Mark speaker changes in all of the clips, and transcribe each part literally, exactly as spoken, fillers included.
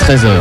Speaker 1: treize heures.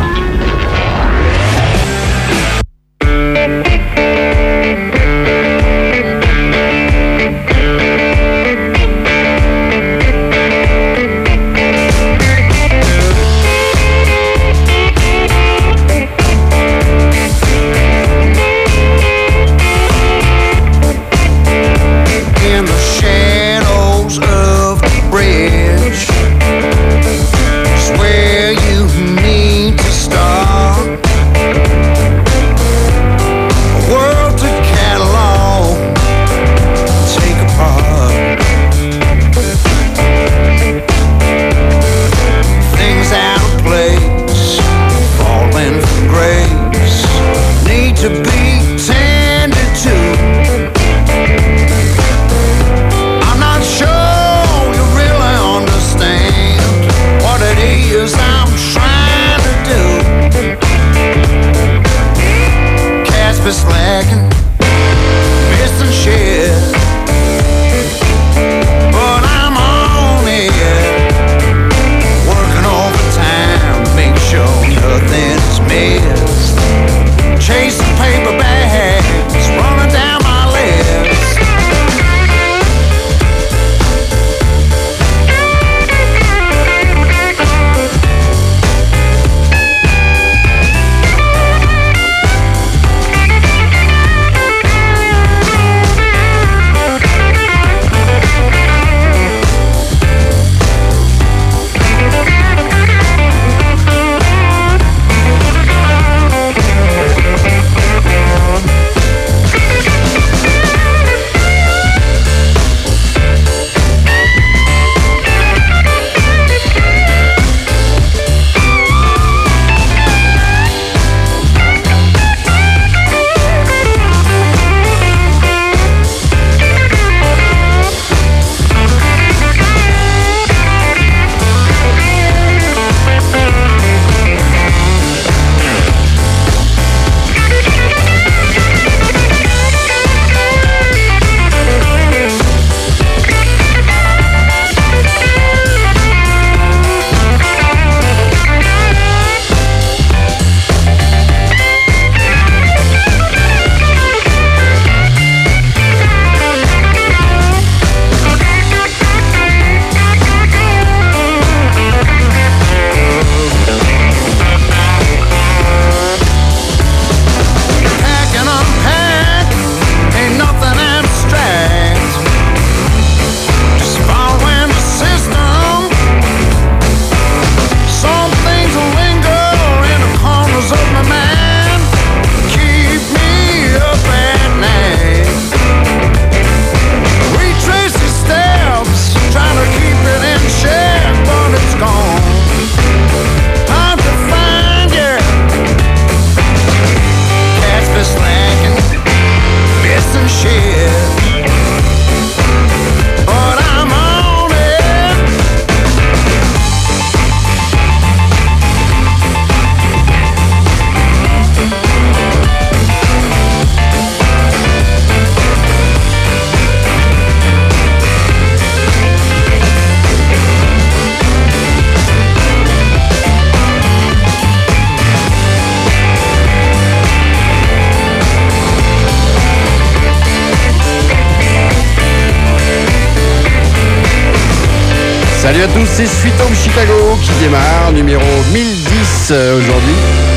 Speaker 2: Salut à tous, c'est Sweet Home Chicago qui démarre, numéro mille dix euh, aujourd'hui.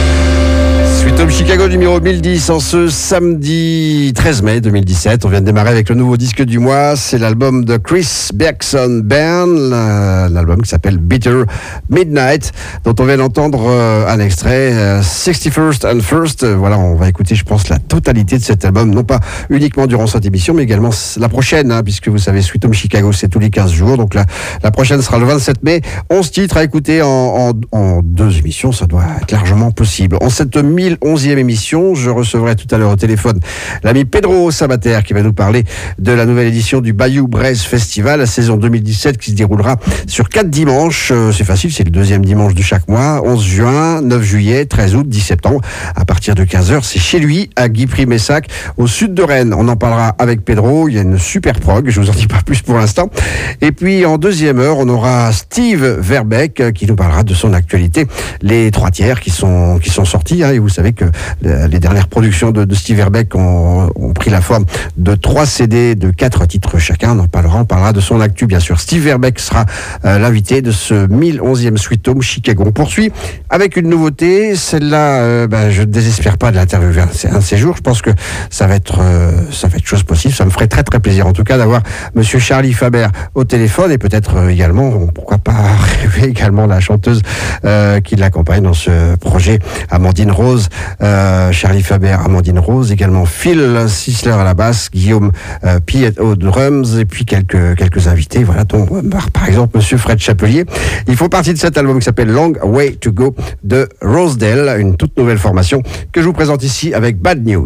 Speaker 2: Sweet Home Chicago numéro mille dix en ce samedi treize mai deux mille dix-sept. On vient de démarrer avec le nouveau disque du mois. C'est l'album de Chris Bergson Band, l'album qui s'appelle Bitter Midnight, dont on vient d'entendre euh, un extrait, euh, sixty-first and First. Voilà, on va écouter, je pense, la totalité de cet album, non pas uniquement durant cette émission, mais également la prochaine, hein, puisque vous savez, Sweet Home Chicago, c'est tous les quinze jours. Donc la, la prochaine sera le vingt-sept mai. onze titres à écouter en, en, en deux émissions, ça doit être largement possible. En cette mille onzième émission. Je recevrai tout à l'heure au téléphone l'ami Pedro Sabater qui va nous parler de la nouvelle édition du Bayou Braise Festival, la saison deux mille dix-sept qui se déroulera sur quatre dimanches. Euh, c'est facile, c'est le deuxième dimanche de chaque mois. onze juin, neuf juillet, treize août, dix septembre. À partir de quinze heures, c'est chez lui, à Guipry-Messac, au sud de Rennes. On en parlera avec Pedro. Il y a une super prog. Je vous en dis pas plus pour l'instant. Et puis, en deuxième heure, on aura Steve Verbeek qui nous parlera de son actualité. Les trois tiers qui sont, qui sont sortis. Hein, et vous savez que les dernières productions de, de Steve Verbeek ont, ont pris la forme de trois C D de quatre titres chacun. On en parlera. On parlera de son actu, bien sûr. Steve Verbeek sera euh, l'invité de ce mille onzième Sweet Home Chicago. On poursuit avec une nouveauté. Celle-là, euh, ben, je ne désespère pas de l'interviewer un de ces jours. Je pense que ça va être, euh, ça va être chose possible. Ça me ferait très très plaisir, en tout cas, d'avoir Monsieur Charlie Faber au téléphone et peut-être euh, également, pourquoi pas rêver également la chanteuse euh, qui l'accompagne dans ce projet, Amandine Rose. Euh, Charlie Faber, Amandine Rose, également Phil Sisler à la basse, Guillaume euh, Piet aux drums et puis quelques quelques invités. Voilà, dont par exemple Monsieur Fred Chapelier. Ils font partie de cet album qui s'appelle Long Way to Go de Rosedale, une toute nouvelle formation que je vous présente ici avec Bad News.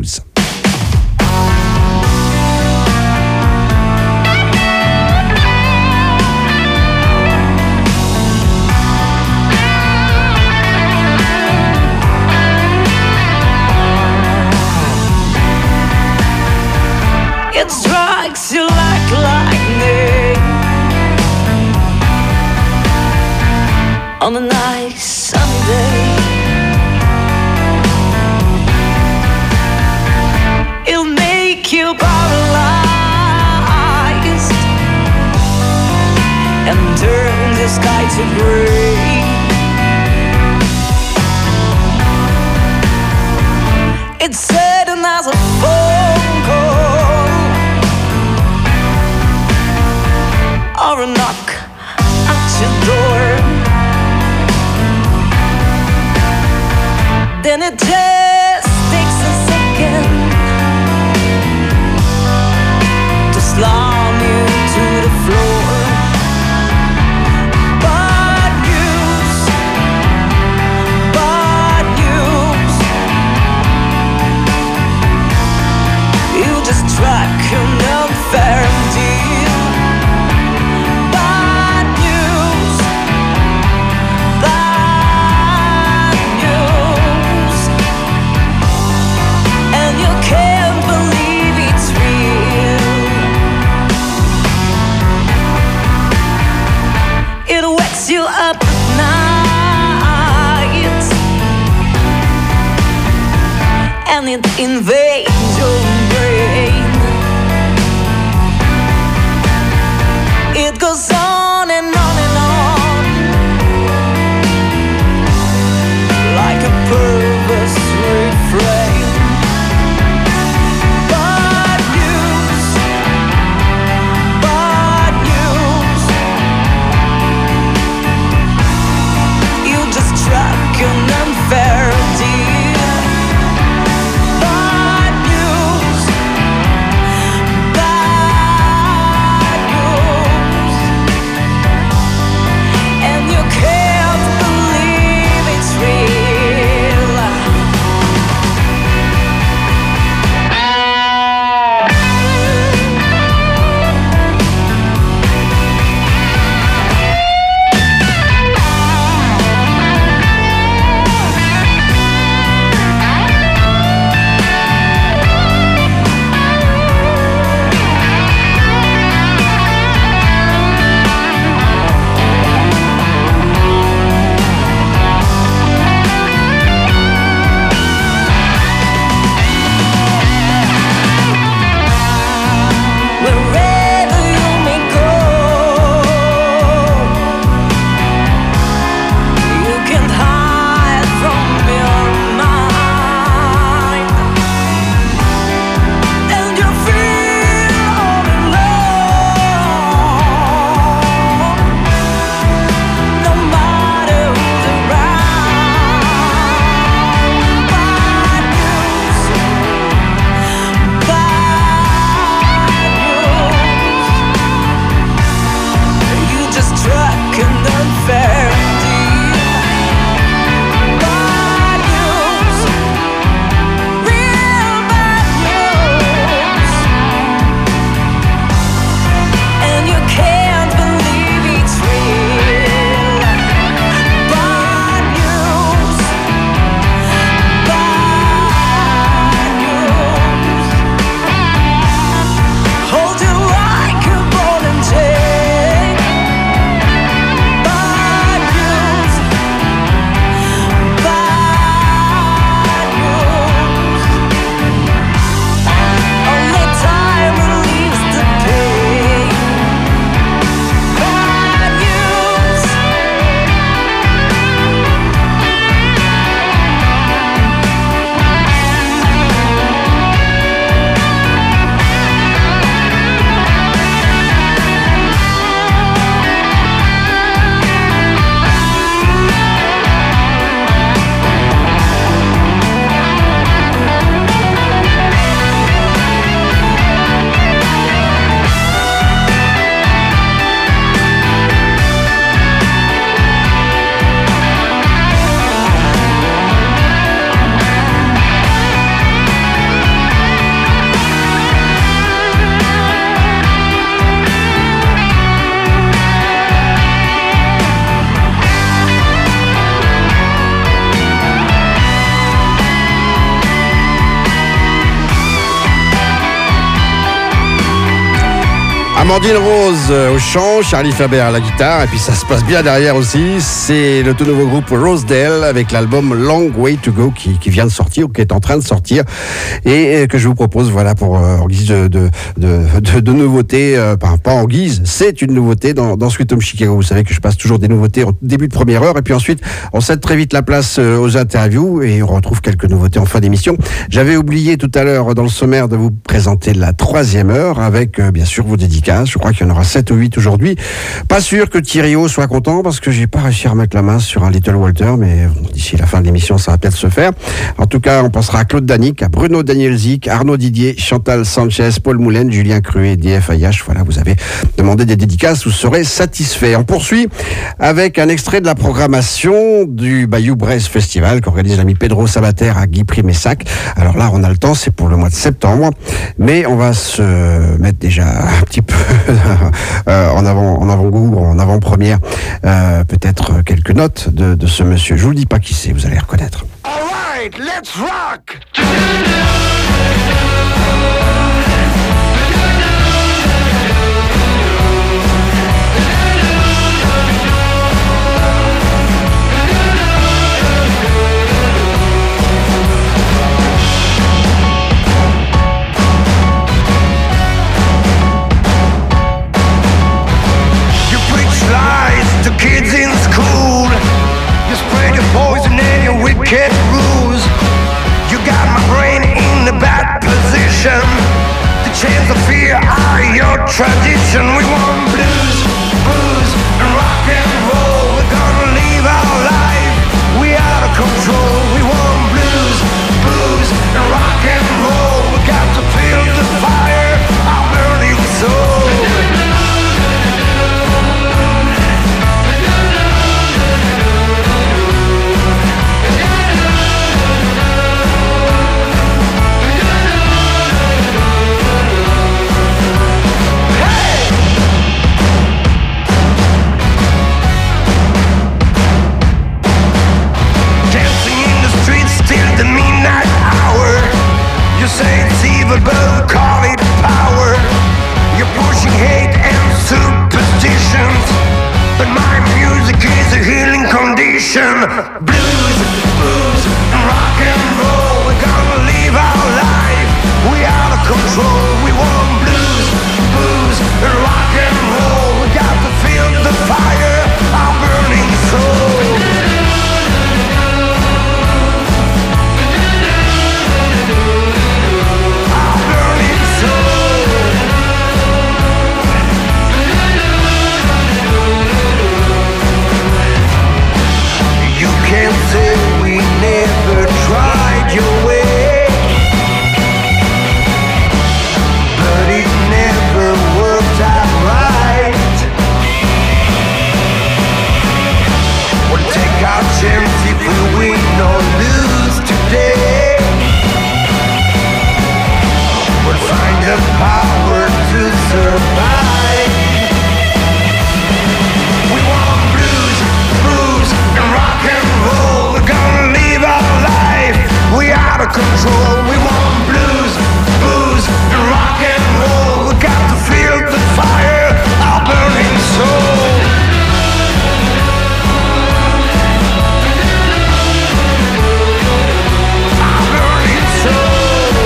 Speaker 1: It strikes you like lightning on a nice Sunday. It'll make you paralyzed and turn the sky to gray. It's certain as a phone call or a knock at your door. Then it just takes a second to slam you to the floor. Bad news, bad news. You just struck an unfair deal. Bad news, bad news. And you can't believe it's real. It wakes you up at night and it invades your brain. It goes on and on and on like a perverse refrain. Bad news, bad news. You just struck an unfair deal. Bad
Speaker 2: Amandine Rose au chant, Charlie Faber à la guitare, et puis ça se passe bien derrière aussi. C'est le tout nouveau groupe Rosedale avec l'album Long Way to Go qui, qui vient de sortir ou qui est en train de sortir et que je vous propose voilà pour euh, en guise de de de, de, de nouveautés, euh, pas, pas en guise, c'est une nouveauté dans, dans Sweet Home Chicago. Vous savez que je passe toujours des nouveautés au début de première heure et puis ensuite on cède très vite la place aux interviews et on retrouve quelques nouveautés en fin d'émission. J'avais oublié tout à l'heure dans le sommaire de vous présenter la troisième heure avec euh, bien sûr vos dédicaces. Je crois qu'il y en aura sept ou huit aujourd'hui. Pas sûr que Thierry O soit content parce que j'ai pas réussi à remettre la main sur un Little Walter, mais d'ici la fin de l'émission, ça va peut-être se faire. En tout cas, on pensera à Claude Danic, à Bruno Danielzik, Arnaud Didier, Chantal Sanchez, Paul Moulin, Julien Cruet, D F A H. Voilà, vous avez demandé des dédicaces, vous serez satisfaits. On poursuit avec un extrait de la programmation du Bayou Braise Festival qu'organise l'ami Pedro Sabater à Guy-Primessac. Alors là, on a le temps, c'est pour le mois de septembre, mais on va se mettre déjà un petit peu euh, en avant, en avant-goût, en avant-première, euh, peut-être quelques notes de, de ce monsieur. Je vous le dis pas qui c'est, vous allez reconnaître.
Speaker 3: All right, let's rock.
Speaker 4: Kids in school, you spread your poison and your wicked rules. You got my brain in the bad position. The chains of fear are your tradition. We want blues, blues, and rock and roll. We're gonna live our life, we out of control. We want blues, blues, and rock and roll. We got to feel the fire, our burning soul. You say it's evil, but call it power. You're pushing hate and superstitions, but my music is a healing condition. Blues, blues, and rock and roll. We're gonna live our life, we out of control. We want blues, blues, and rock and roll. We got to feel the fire, our burning soul. Can't say we never tried your way, but it never worked out right. We'll take our chance if we win or lose today. We'll find the power to survive. We want blues, blues, and rock and roll. We're gonna live our life, we out of control. We want blues, blues, and rock and roll. We got to feel the fire, our burning soul. Our burning soul.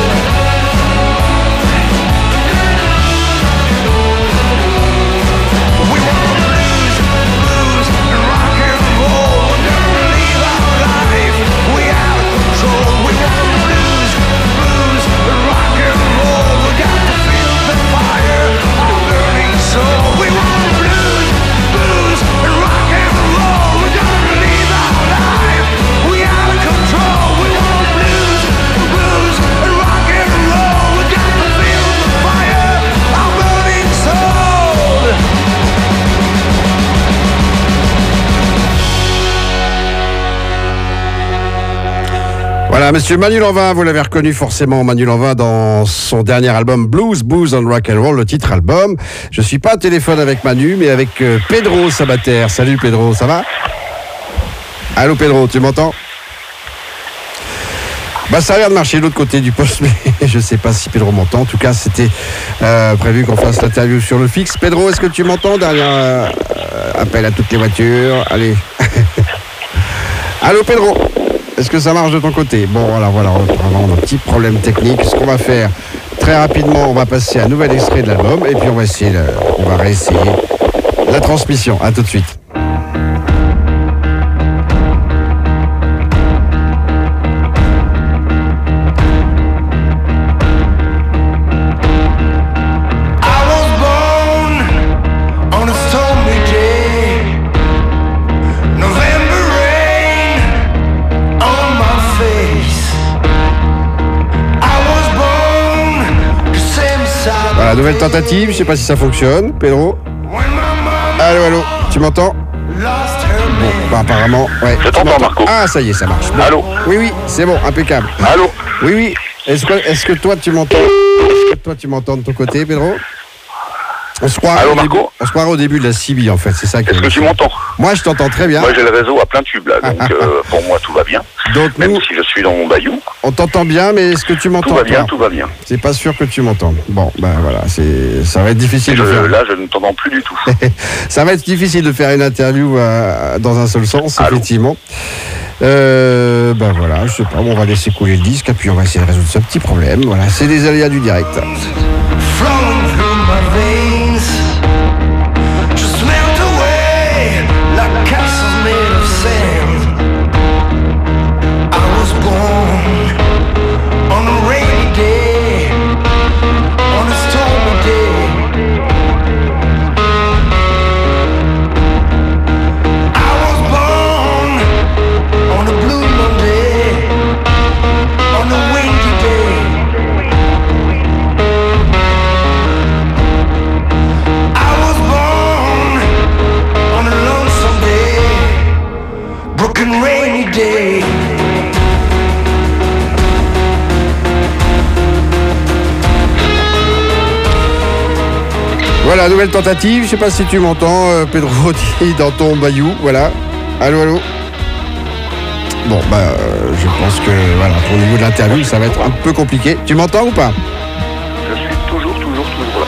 Speaker 4: We want blues, blues, and rock and roll. We're gonna live our life, we out of control. We want blues, blues, and rock and roll. We got to feel the fire, our burning soul. We want blues, blues, and rock and roll. We're gonna live our life, we out of control. We want blues, blues, and rock and roll. We got to feel the fire, our burning soul.
Speaker 2: Voilà, monsieur Manu Lanvin, vous l'avez reconnu forcément, Manu Lanvin, dans son dernier album Blues, Booze and Rock and Roll, le titre album. Je suis pas au téléphone avec Manu, mais avec euh, Pedro Sabater. Salut Pedro, ça va? Allô Pedro, tu m'entends? Bah ça a l'air de marcher de l'autre côté du poste, mais je sais pas si Pedro m'entend. En tout cas, c'était euh, prévu qu'on fasse l'interview sur le fixe. Pedro, est-ce que tu m'entends? Dernier euh, appel à toutes les voitures. Allez. Allô Pedro, est-ce que ça marche de ton côté? Bon, voilà, voilà, on a un petit problème technique. Ce qu'on va faire très rapidement, on va passer à un nouvel extrait de l'album et puis on va essayer, le, on va réessayer la transmission. À tout de suite. Voilà, nouvelle tentative, je sais pas si ça fonctionne, Pedro. Allô, allô, tu m'entends? Bon, bah apparemment, ouais.
Speaker 5: Je t'entends, Marco.
Speaker 2: Ah, ça y est, ça marche. Bon.
Speaker 5: Allô?
Speaker 2: Oui, oui, c'est bon, impeccable.
Speaker 5: Allô?
Speaker 2: Oui, oui. Est-ce que, est-ce que toi, tu m'entends? Est-ce que toi, tu m'entends de ton côté, Pedro? On se croirait
Speaker 5: Allô,
Speaker 2: au début,
Speaker 5: Marco?
Speaker 2: on se croirait au début de la C B, en fait, c'est ça que...
Speaker 5: Est-ce que tu m'entends?
Speaker 2: Moi, je t'entends très bien.
Speaker 5: Moi, j'ai le réseau à plein tube, là, donc euh, pour moi, tout va bien.
Speaker 2: Donc,
Speaker 5: Même
Speaker 2: nous,
Speaker 5: si je suis dans mon bayou,
Speaker 2: on t'entend bien, mais est-ce que tu m'entends?
Speaker 5: tout va bien,
Speaker 2: toi
Speaker 5: tout va bien.
Speaker 2: C'est pas sûr que tu m'entendes. Bon, ben voilà, c'est, ça va être difficile
Speaker 5: Je-
Speaker 2: de faire...
Speaker 5: là, je ne t'entends plus du tout.
Speaker 2: Ça va être difficile de faire une interview euh, dans un seul sens,
Speaker 5: Allô?
Speaker 2: effectivement. Euh, ben voilà, je sais pas, on va laisser couler le disque et puis on va essayer de résoudre ce petit problème. Voilà, c'est les aléas du direct.
Speaker 4: Flowing through my veins, just melt away like castles made of sand. I was born on a rainy day, on a stormy day. I was born on a blue Monday, on a windy day. I was born on a lonesome day, broken rainy day.
Speaker 2: Voilà, nouvelle tentative. Je sais pas si tu m'entends, euh, Pedro, dit dans ton bayou. Voilà. Allô, allô. Bon, bah, euh, je pense que, voilà, pour le niveau de l'interview, ça va être un peu compliqué. Tu m'entends ou pas?
Speaker 5: Je suis toujours, toujours, toujours là.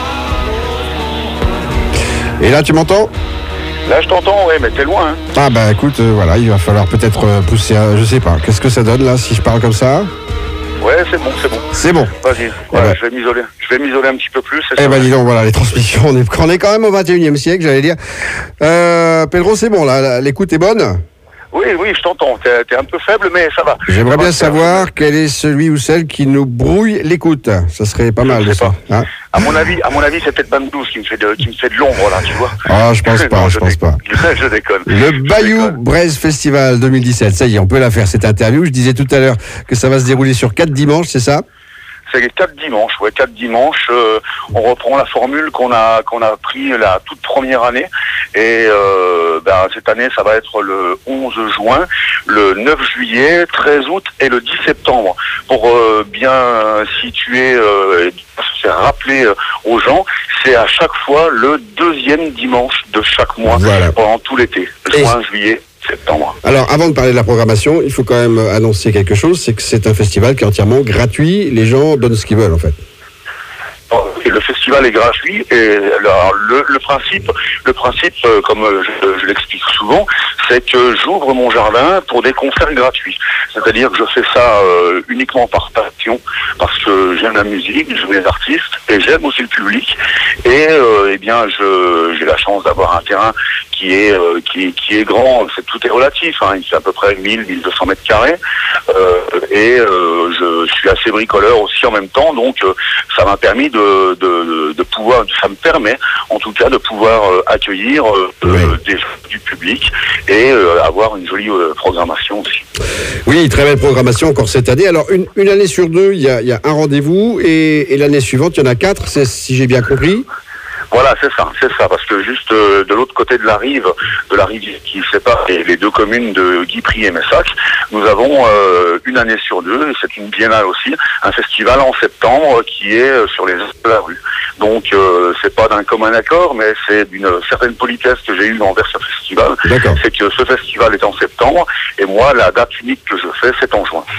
Speaker 2: Et là, tu m'entends?
Speaker 5: Là, je t'entends, ouais, mais t'es loin, hein.
Speaker 2: Ah, bah, écoute, euh, voilà, il va falloir peut-être euh, pousser, un- je sais pas. Qu'est-ce que ça donne, là, si je parle comme ça?
Speaker 5: Ouais, c'est bon, c'est bon.
Speaker 2: C'est bon.
Speaker 5: Vas-y, voilà,
Speaker 2: ouais.
Speaker 5: je vais m'isoler. Je vais m'isoler un petit peu plus. c'est
Speaker 2: Eh
Speaker 5: ça.
Speaker 2: ben dis donc, voilà, les transmissions, on est, on est quand même au vingt et unième siècle, j'allais dire. Euh, Pedro, c'est bon, là, la- l'écoute est bonne.
Speaker 5: Oui, oui, je t'entends. T'es, t'es un peu faible, mais ça va.
Speaker 2: J'aimerais
Speaker 5: Ça va,
Speaker 2: bien
Speaker 5: c'est-
Speaker 2: savoir quel est celui ou celle qui nous brouille l'écoute. Ça serait pas
Speaker 5: Je
Speaker 2: mal
Speaker 5: sais
Speaker 2: de ça.
Speaker 5: pas.
Speaker 2: Hein?
Speaker 5: À mon avis, à mon avis, c'est peut-être Bandouze qui me fait de, qui me fait de l'ombre, là, tu vois.
Speaker 2: Ah, je pense pas,
Speaker 5: Non,
Speaker 2: je pense pas.
Speaker 5: déconne. Je déconne.
Speaker 2: Le
Speaker 5: Je
Speaker 2: Bayou
Speaker 5: déconne.
Speaker 2: Braise Festival deux mille dix-sept, ça y est, on peut la faire cette interview. Je disais tout à l'heure que ça va se dérouler sur quatre dimanches, c'est ça?
Speaker 5: C'est les quatre dimanches, ouais, quatre dimanches. Euh, on reprend la formule qu'on a qu'on a pris la toute première année. Et euh, ben, cette année, ça va être le onze juin, le neuf juillet, treize août et le dix septembre. Pour euh, bien situer euh, et se faire rappeler euh, aux gens, c'est à chaque fois le deuxième dimanche de chaque mois
Speaker 2: Voilà.
Speaker 5: pendant tout l'été,
Speaker 2: Et-
Speaker 5: juin, juillet, septembre.
Speaker 2: Alors, avant de parler de la programmation, il faut quand même annoncer quelque chose, c'est que c'est un festival qui est entièrement gratuit. Les gens donnent ce qu'ils veulent, en fait.
Speaker 5: Et le festival est gratuit et alors, le, le principe, le principe, euh, comme euh, je, je l'explique souvent, c'est que j'ouvre mon jardin pour des concerts gratuits. C'est-à-dire que je fais ça euh, uniquement par passion, parce que j'aime la musique, j'aime les artistes et j'aime aussi le public. Et euh, eh bien, je j'ai la chance d'avoir un terrain qui est euh, qui est qui est grand. C'est tout est relatif. Hein, il fait à peu près mille, mille deux cents mètres carrés. Euh, et euh, je, je suis assez bricoleur aussi en même temps, donc euh, ça m'a permis de, de, de pouvoir, ça me permet en tout cas de pouvoir euh, accueillir euh,
Speaker 2: Oui.
Speaker 5: euh, des gens du public et euh, avoir une jolie euh, programmation aussi.
Speaker 2: Oui, très belle programmation encore cette année. Alors, une, une année sur deux, il y a, il y a un rendez-vous et, et l'année suivante, il y en a quatre, c'est, si j'ai bien compris.
Speaker 5: Voilà, c'est ça, c'est ça, parce que juste euh, de l'autre côté de la rive, de la rive qui sépare les, les deux communes de Guipry et Messac, nous avons euh, une année sur deux, et c'est une biennale aussi, un festival en septembre qui est euh, sur les aires de la rue. Donc euh, c'est pas d'un commun accord, mais c'est d'une certaine politesse que j'ai eue envers ce festival.
Speaker 2: D'accord.
Speaker 5: C'est que ce festival est en septembre, et moi la date unique que je fais, c'est en juin.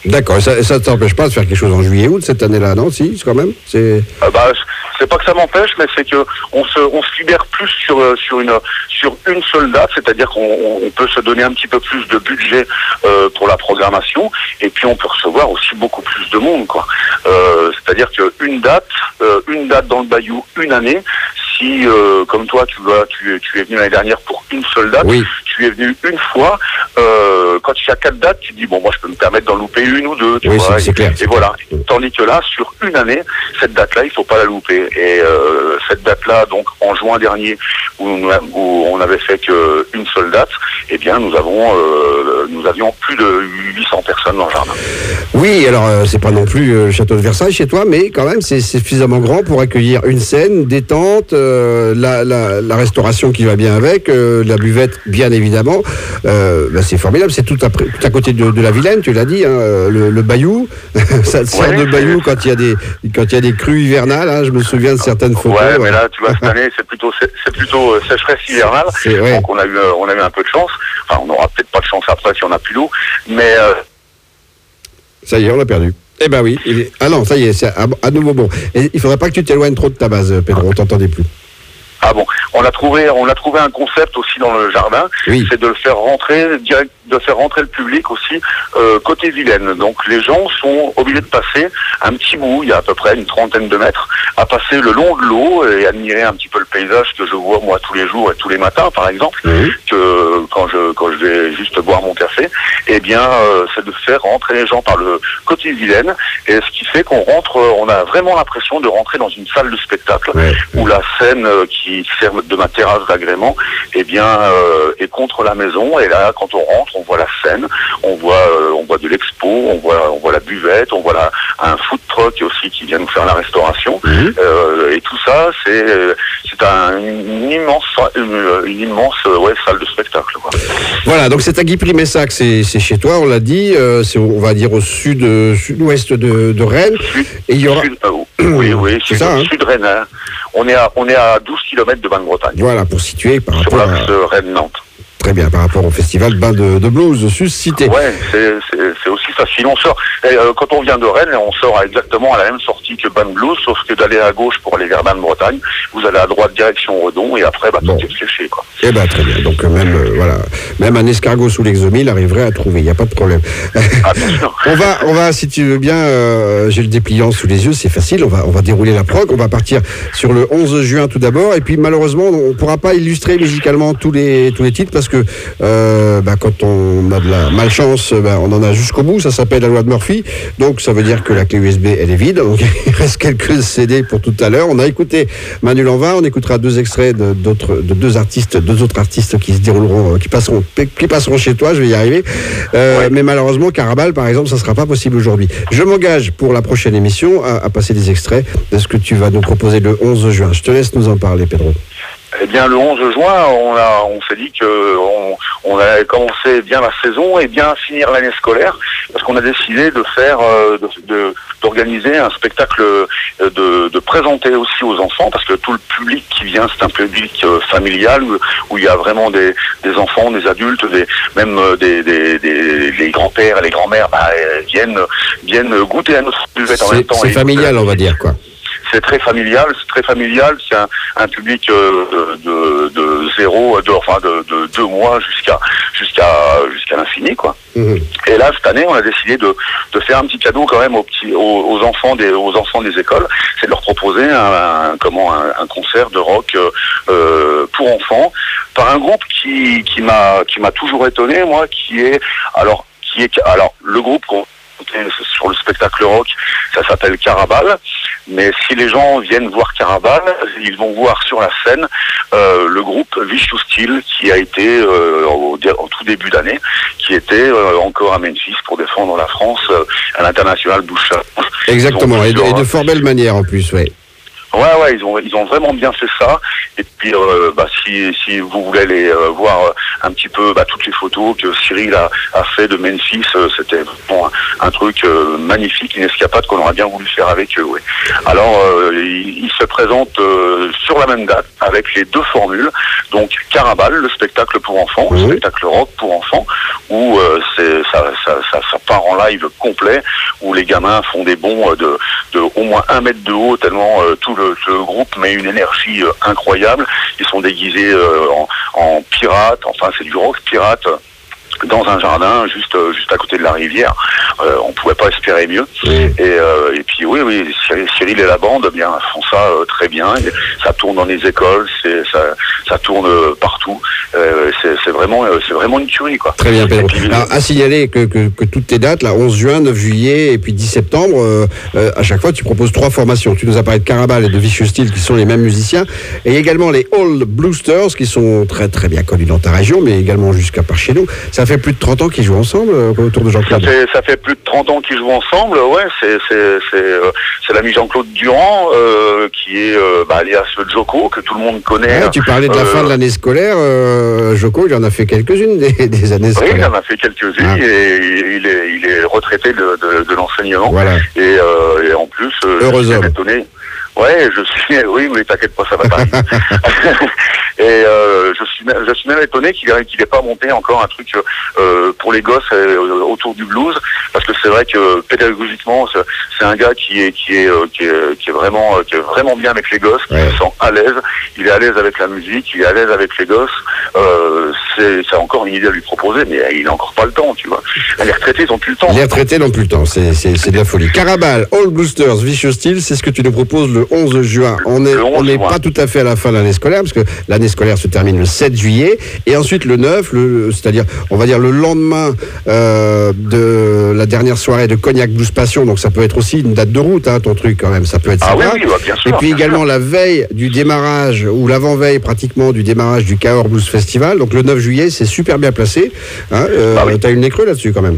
Speaker 2: D'accord, et ça ne t'empêche pas de faire quelque chose en juillet, août cette année-là, non? Si, quand même c'est...
Speaker 5: Euh, bah, c'est pas que ça m'empêche, mais c'est que on se, on se libère plus sur, sur, une, sur une seule date, c'est-à-dire qu'on on peut se donner un petit peu plus de budget euh, pour la programmation, et puis on peut recevoir aussi beaucoup plus de monde, quoi. Euh, c'est-à-dire qu'une date, euh, une date dans le Bayou, une année, si, euh, comme toi, tu, vas, tu, tu es venu l'année dernière pour une seule date,
Speaker 2: oui.
Speaker 5: tu es venu une fois, euh, quand il y a quatre dates, tu te dis, bon, moi, je peux me permettre d'en louper une ou deux, tu
Speaker 2: oui,
Speaker 5: vois,
Speaker 2: c'est, c'est
Speaker 5: et,
Speaker 2: clair.
Speaker 5: et voilà. Tandis que là, sur une année, cette date-là, il faut pas la louper. Et euh, cette date-là, donc, en juin dernier, où, où on avait fait qu'une seule date, eh bien, nous avons, euh, nous avions plus de huit cents personnes dans le jardin.
Speaker 2: Oui, alors, euh, c'est pas non plus euh, le château de Versailles chez toi, mais quand même, c'est, c'est suffisamment grand pour accueillir une scène, des tentes, euh, la, la, la restauration qui va bien avec, euh, la buvette, bien évidemment. Euh, bah, c'est formidable, c'est tout à, tout à côté de, de la Vilaine, tu l'as dit, hein, le, le Bayou. Ça sert
Speaker 5: ouais,
Speaker 2: de Bayou quand il y a des quand il y a des crues hivernales. Hein, je me souviens de certaines photos.
Speaker 5: Ouais, mais là, tu vois, cette année, c'est plutôt c'est, c'est plutôt euh, sécheresse hivernale.
Speaker 2: C'est, ouais.
Speaker 5: Donc on a eu euh, on a eu un peu de chance. Enfin, on n'aura peut-être pas de chance après si on n'a plus d'eau, mais euh...
Speaker 2: ça y est, on l'a perdu. Eh ben oui. Il est... Ah non, ça y est, c'est à, à nouveau bon. Et il faudrait pas que tu t'éloignes trop de ta base, Pedro. On t'entendait plus.
Speaker 5: Ah bon, on a trouvé, on a trouvé un concept aussi dans le jardin,
Speaker 2: oui.
Speaker 5: C'est de le faire rentrer direct, de faire rentrer le public aussi euh, côté Vilaine. Donc les gens sont obligés de passer un petit bout, il y a à peu près une trentaine de mètres, à passer le long de l'eau et admirer un petit peu le paysage que je vois moi tous les jours et tous les matins, par exemple, oui. que quand je quand je vais juste boire mon café. Eh bien, euh, c'est de faire rentrer les gens par le côté Vilaine, et ce qui fait qu'on rentre, on a vraiment l'impression de rentrer dans une salle de spectacle oui. où la scène euh, qui qui sert de ma terrasse d'agrément, eh bien, euh, est contre la maison. Et là, quand on rentre, on voit la scène, on voit, euh, on voit de l'expo, on voit, on voit la buvette, on voit la, un food truck aussi qui vient nous faire la restauration. Mmh. Euh, et tout ça, c'est, c'est un, une immense, une, une immense, ouais, salle de spectacle, quoi.
Speaker 2: Voilà. Donc c'est à Guipry-Messac, c'est, c'est chez toi, on l'a dit. Euh, c'est, on va dire au sud, euh, sud-ouest de, de Rennes.
Speaker 5: Sud,
Speaker 2: et il y aura.
Speaker 5: Sud, euh, oui, oui,
Speaker 2: c'est
Speaker 5: sud,
Speaker 2: ça, hein.
Speaker 5: Sud Rennes. Hein. On est à, on est à douze kilomètres de Bain-de-Bretagne.
Speaker 2: Voilà, pour situer par
Speaker 5: sur
Speaker 2: rapport
Speaker 5: l'axe
Speaker 2: à...
Speaker 5: Rennes-Nantes.
Speaker 2: Très bien, par rapport au festival Bain de, de Blues suscité.
Speaker 5: Ouais, c'est, c'est, c'est aussi facile. On sort, et, euh, quand on vient de Rennes, on sort à exactement à la même sortie que Bain de Blues, sauf que d'aller à gauche pour aller vers Bain-de-Bretagne, vous allez à droite direction Redon, et après, bah, bon. tout est séché, quoi.
Speaker 2: Eh ben, très bien. Donc, même, euh, voilà, même un escargot sous l'exomile arriverait à trouver, il n'y a pas de problème.
Speaker 5: Ah, bien sûr.
Speaker 2: on va, on va, si tu veux bien, euh, j'ai le dépliant sous les yeux, c'est facile, on va, on va dérouler la prog, on va partir sur le onze juin tout d'abord, et puis malheureusement, on ne pourra pas illustrer musicalement tous les, tous les titres, parce que, euh, Euh, bah, quand on a de la malchance, bah, on en a jusqu'au bout, ça s'appelle la loi de Murphy, donc ça veut dire que la clé U S B elle est vide, donc il reste quelques C D pour tout à l'heure. On a écouté Manu Lanvin, on écoutera deux extraits de, d'autres, de deux artistes, deux autres artistes qui se dérouleront, qui passeront, qui passeront chez toi, je vais y arriver, euh, ouais. mais malheureusement Carabal par exemple, ça ne sera pas possible aujourd'hui. Je m'engage pour la prochaine émission à, à passer des extraits de ce que tu vas nous proposer le onze juin. Je te laisse nous en parler, Pedro.
Speaker 5: Eh bien, le onze juin, on a, on s'est dit que on, on allait commencer bien la saison et bien finir l'année scolaire, parce qu'on a décidé de faire, euh, de, de, d'organiser un spectacle, de, de présenter aussi aux enfants, parce que tout le public qui vient, c'est un public euh, familial où, où il y a vraiment des, des enfants, des adultes, des, même des, des, des les grands-pères et les grands-mères bah, viennent, viennent goûter à notre buvette en même temps.
Speaker 2: C'est familial, on va dire, quoi.
Speaker 5: C'est très familial, c'est très familial. C'est un, un public euh, de, de zéro, de, enfin de, de deux mois jusqu'à jusqu'à jusqu'à l'infini, quoi. Mmh. Et là, cette année, on a décidé de, de faire un petit cadeau quand même aux petits, aux, aux enfants des aux enfants des écoles, c'est de leur proposer un, un comment un, un concert de rock euh, pour enfants par un groupe qui qui m'a qui m'a toujours étonné, moi, qui est alors qui est alors le groupe qu'on sur le spectacle rock, ça s'appelle Carabal, mais si les gens viennent voir Carabal, ils vont voir sur la scène euh, le groupe Vicious Steel qui a été euh, au, au tout début d'année, qui était euh, encore à Memphis pour défendre la France euh, à l'international Bouchard.
Speaker 2: Exactement, et de, et de fort belle manière en plus, oui.
Speaker 5: Ouais, ouais, ils ont ils ont vraiment bien fait ça. Et puis, euh, bah, si si vous voulez aller euh, voir un petit peu bah, toutes les photos que Cyril a, a fait de Memphis, euh, c'était bon, un, un truc euh, magnifique, une escapade qu'on aurait bien voulu faire avec eux. Ouais. Alors, euh, ils, ils se présentent euh, sur la même date avec les deux formules. Donc, Carabal, le spectacle pour enfants, mmh. le spectacle rock pour enfants, où euh, c'est, ça, ça, ça, ça part en live complet, où les gamins font des bonds de, de au moins un mètre de haut, tellement euh, tout le, le groupe met une énergie euh, incroyable. Ils sont déguisés euh, en, en pirates, enfin c'est du rock pirate, dans un jardin juste juste à côté de la rivière. Euh, on pouvait pas espérer mieux. Mmh. Et, euh, et puis oui, oui, Cyril et la bande, bien font ça euh, très bien. Et ça tourne dans les écoles, c'est ça, ça tourne partout. Euh, c'est, c'est vraiment, c'est vraiment une tuerie, quoi.
Speaker 2: Très bien, Pedro. Puis, alors, à signaler que, que que toutes tes dates, là, onze juin, neuf juillet et puis dix septembre, euh, euh, à chaque fois, tu proposes trois formations. Tu nous as parlé de Carabal et de Vicious Steel, qui sont les mêmes musiciens, et également les Old Bluesters, qui sont très très bien connus dans ta région, mais également jusqu'à par chez nous. Ça fait plus de trente ans qu'ils jouent ensemble euh, autour de Jean-Claude.
Speaker 5: Ça fait, ça fait plus de trente ans qu'ils jouent ensemble, ouais, c'est, c'est, c'est, euh, c'est l'ami Jean-Claude Durand, euh, qui est, euh, bah, alias Joko, que tout le monde connaît.
Speaker 2: Ouais, tu parlais de la euh, fin de l'année scolaire, euh, Joko, il en a fait quelques-unes des, des années scolaires.
Speaker 5: Oui, il en a fait quelques-unes, ah. et il est, il est retraité de, de, de l'enseignement. Voilà. Et, euh, et en plus, euh,
Speaker 2: Heureux
Speaker 5: je suis
Speaker 2: homme.
Speaker 5: étonné. Ouais, je suis, oui, mais t'inquiète pas, ça va pas. Et euh, je suis, je suis même étonné qu'il n'ait qu'il ait pas monté encore un truc euh, pour les gosses euh, autour du blues, parce que c'est vrai que pédagogiquement, c'est, c'est un gars qui est, qui est, euh, qui est, qui est vraiment, qui est vraiment bien avec les gosses, qui ouais. se sent à l'aise. Il est à l'aise avec la musique, il est à l'aise avec les gosses. Euh, c'est, c'est encore une idée à lui proposer, mais il n'a encore pas le temps, tu vois. Les retraités n'ont plus le temps.
Speaker 2: Les retraités n'ont plus le temps, c'est, c'est, c'est de la folie. Carabal, Old Bluesters, Vicious Steel, c'est ce que tu nous proposes le onze juin. On est, on n'est pas tout à fait à la fin de l'année scolaire, parce que l'année scolaire se termine le sept juillet, et ensuite le neuf, le, c'est-à-dire, on va dire le lendemain euh, de la dernière soirée de Cognac Blues Passion, donc ça peut être aussi une date de route, hein, ton truc quand même, ça peut être
Speaker 5: ah
Speaker 2: sympa.
Speaker 5: Oui, oui, bah, bien sûr,
Speaker 2: et puis
Speaker 5: bien
Speaker 2: également
Speaker 5: sûr.
Speaker 2: La veille du démarrage, ou l'avant-veille pratiquement du démarrage du Cahors Blues Festival, donc le neuf juillet, c'est super bien placé. Hein, euh, bah oui. T'as eu le nez creux là-dessus quand même.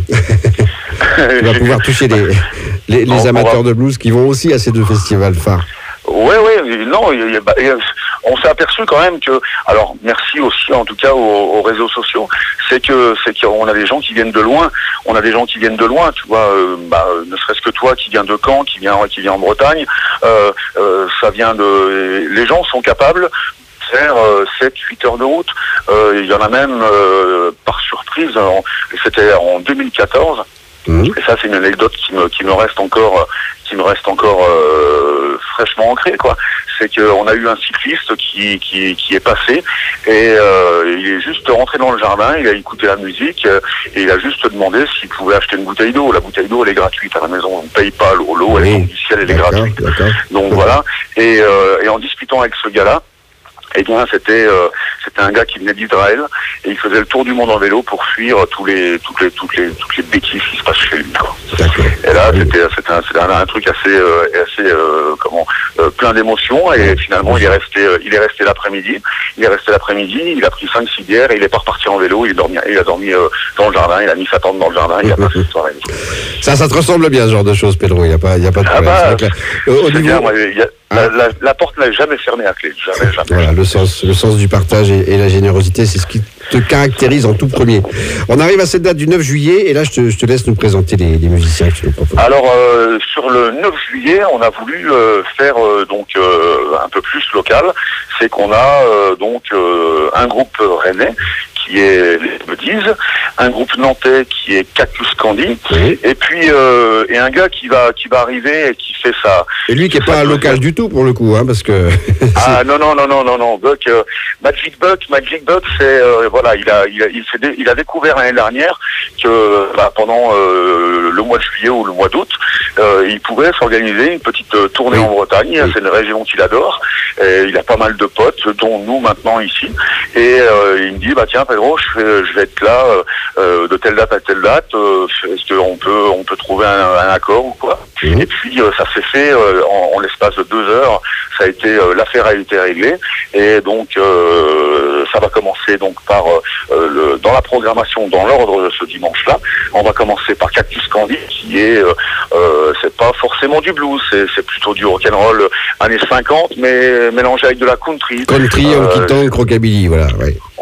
Speaker 2: Tu vas pouvoir toucher les, les, les amateurs va... de blues qui vont aussi à ces deux festivals phares.
Speaker 5: Ouais, ouais, non, y a, y a, on s'est aperçu quand même que, alors merci aussi en tout cas aux, aux réseaux sociaux, c'est que c'est qu'on a des gens qui viennent de loin, on a des gens qui viennent de loin, tu vois, euh, bah, ne serait-ce que toi qui viens de Caen, qui vient qui vient en Bretagne, euh, euh, ça vient de, les gens sont capables de faire euh, sept huit heures de route. Euh, il y en a même euh, par surprise, en, c'était en deux mille quatorze. Mmh. Et ça, c'est une anecdote qui me qui me reste encore qui me reste encore euh, fraîchement ancrée, quoi. C'est qu'on a eu un cycliste qui qui qui est passé et euh, il est juste rentré dans le jardin, il a écouté la musique euh, et il a juste demandé s'il pouvait acheter une bouteille d'eau. La bouteille d'eau, elle est gratuite à la maison, on ne paye pas l'eau, l'eau elle oui. tombe du ciel, elle est gratuite. D'accord. Donc mmh. voilà. Et euh, et en discutant avec ce gars-là, eh bien, c'était euh, c'était un gars qui venait d'Israël et il faisait le tour du monde en vélo pour fuir tous les toutes les toutes les toutes les bêtises qui se passent chez lui. Quoi. Et là, oui. c'était c'était un, c'était un, un truc assez euh, assez euh, comment euh, plein d'émotions et finalement il est resté euh, il est resté l'après-midi. Il est resté l'après-midi. Il a pris cinq six bières et il est pas reparti en vélo. Il est dormi il a dormi euh, dans le jardin. Il a mis sa tente dans le jardin. Il a passé cette soirée.
Speaker 2: Ça, ça te ressemble bien ce genre de choses, Pedro. Il y a pas il y a pas de problème. Ah bah,
Speaker 5: c'est au niveau bien, moi, y a, La, la, la porte n'a jamais fermé à clé, jamais, jamais.
Speaker 2: Voilà, le sens, le sens du partage et, et la générosité, c'est ce qui te caractérise en tout premier. On arrive à cette date du neuf juillet, et là, je te, je te laisse nous présenter les, les musiciens que tu nous proposes.
Speaker 5: Alors, euh, sur le neuf juillet, on a voulu euh, faire euh, donc euh, un peu plus local. C'est qu'on a euh, donc euh, un groupe rennais qui est les Bediz, un groupe nantais qui est Cactus Candy, oui. et puis euh, et un gars qui va qui va arriver et qui fait ça.
Speaker 2: Et lui qui est pas un local du tout pour le coup, hein, parce que.
Speaker 5: Ah non non non non non non Buck, euh, Magic Buck, Magic Buck, c'est euh, voilà, il a il a il, dé, il a découvert l'année dernière que bah, pendant euh, le mois de juillet ou le mois d'août, euh, il pouvait s'organiser une petite euh, tournée oui. en Bretagne. Oui. C'est une région qu'il adore. Et il a pas mal de potes, dont nous maintenant ici. Et euh, il me dit bah tiens Pedro, je vais, je vais être là euh, de telle date à telle date. Euh, est-ce qu'on peut on peut trouver un, un accord ou quoi? Mmh. Et puis euh, ça s'est fait euh, en, en l'espace de deux heures. Ça a été euh, l'affaire a été réglée. Et donc euh, ça va commencer donc par euh, le, dans la programmation, dans l'ordre de ce dimanche-là. On va commencer par Cactus Candy, qui est euh, euh, c'est pas forcément du blues, c'est, c'est plutôt du rock'n'roll années cinquante, mais mélangé avec de la country.
Speaker 2: Country, honky tonk, rockabilly, voilà. Ouais.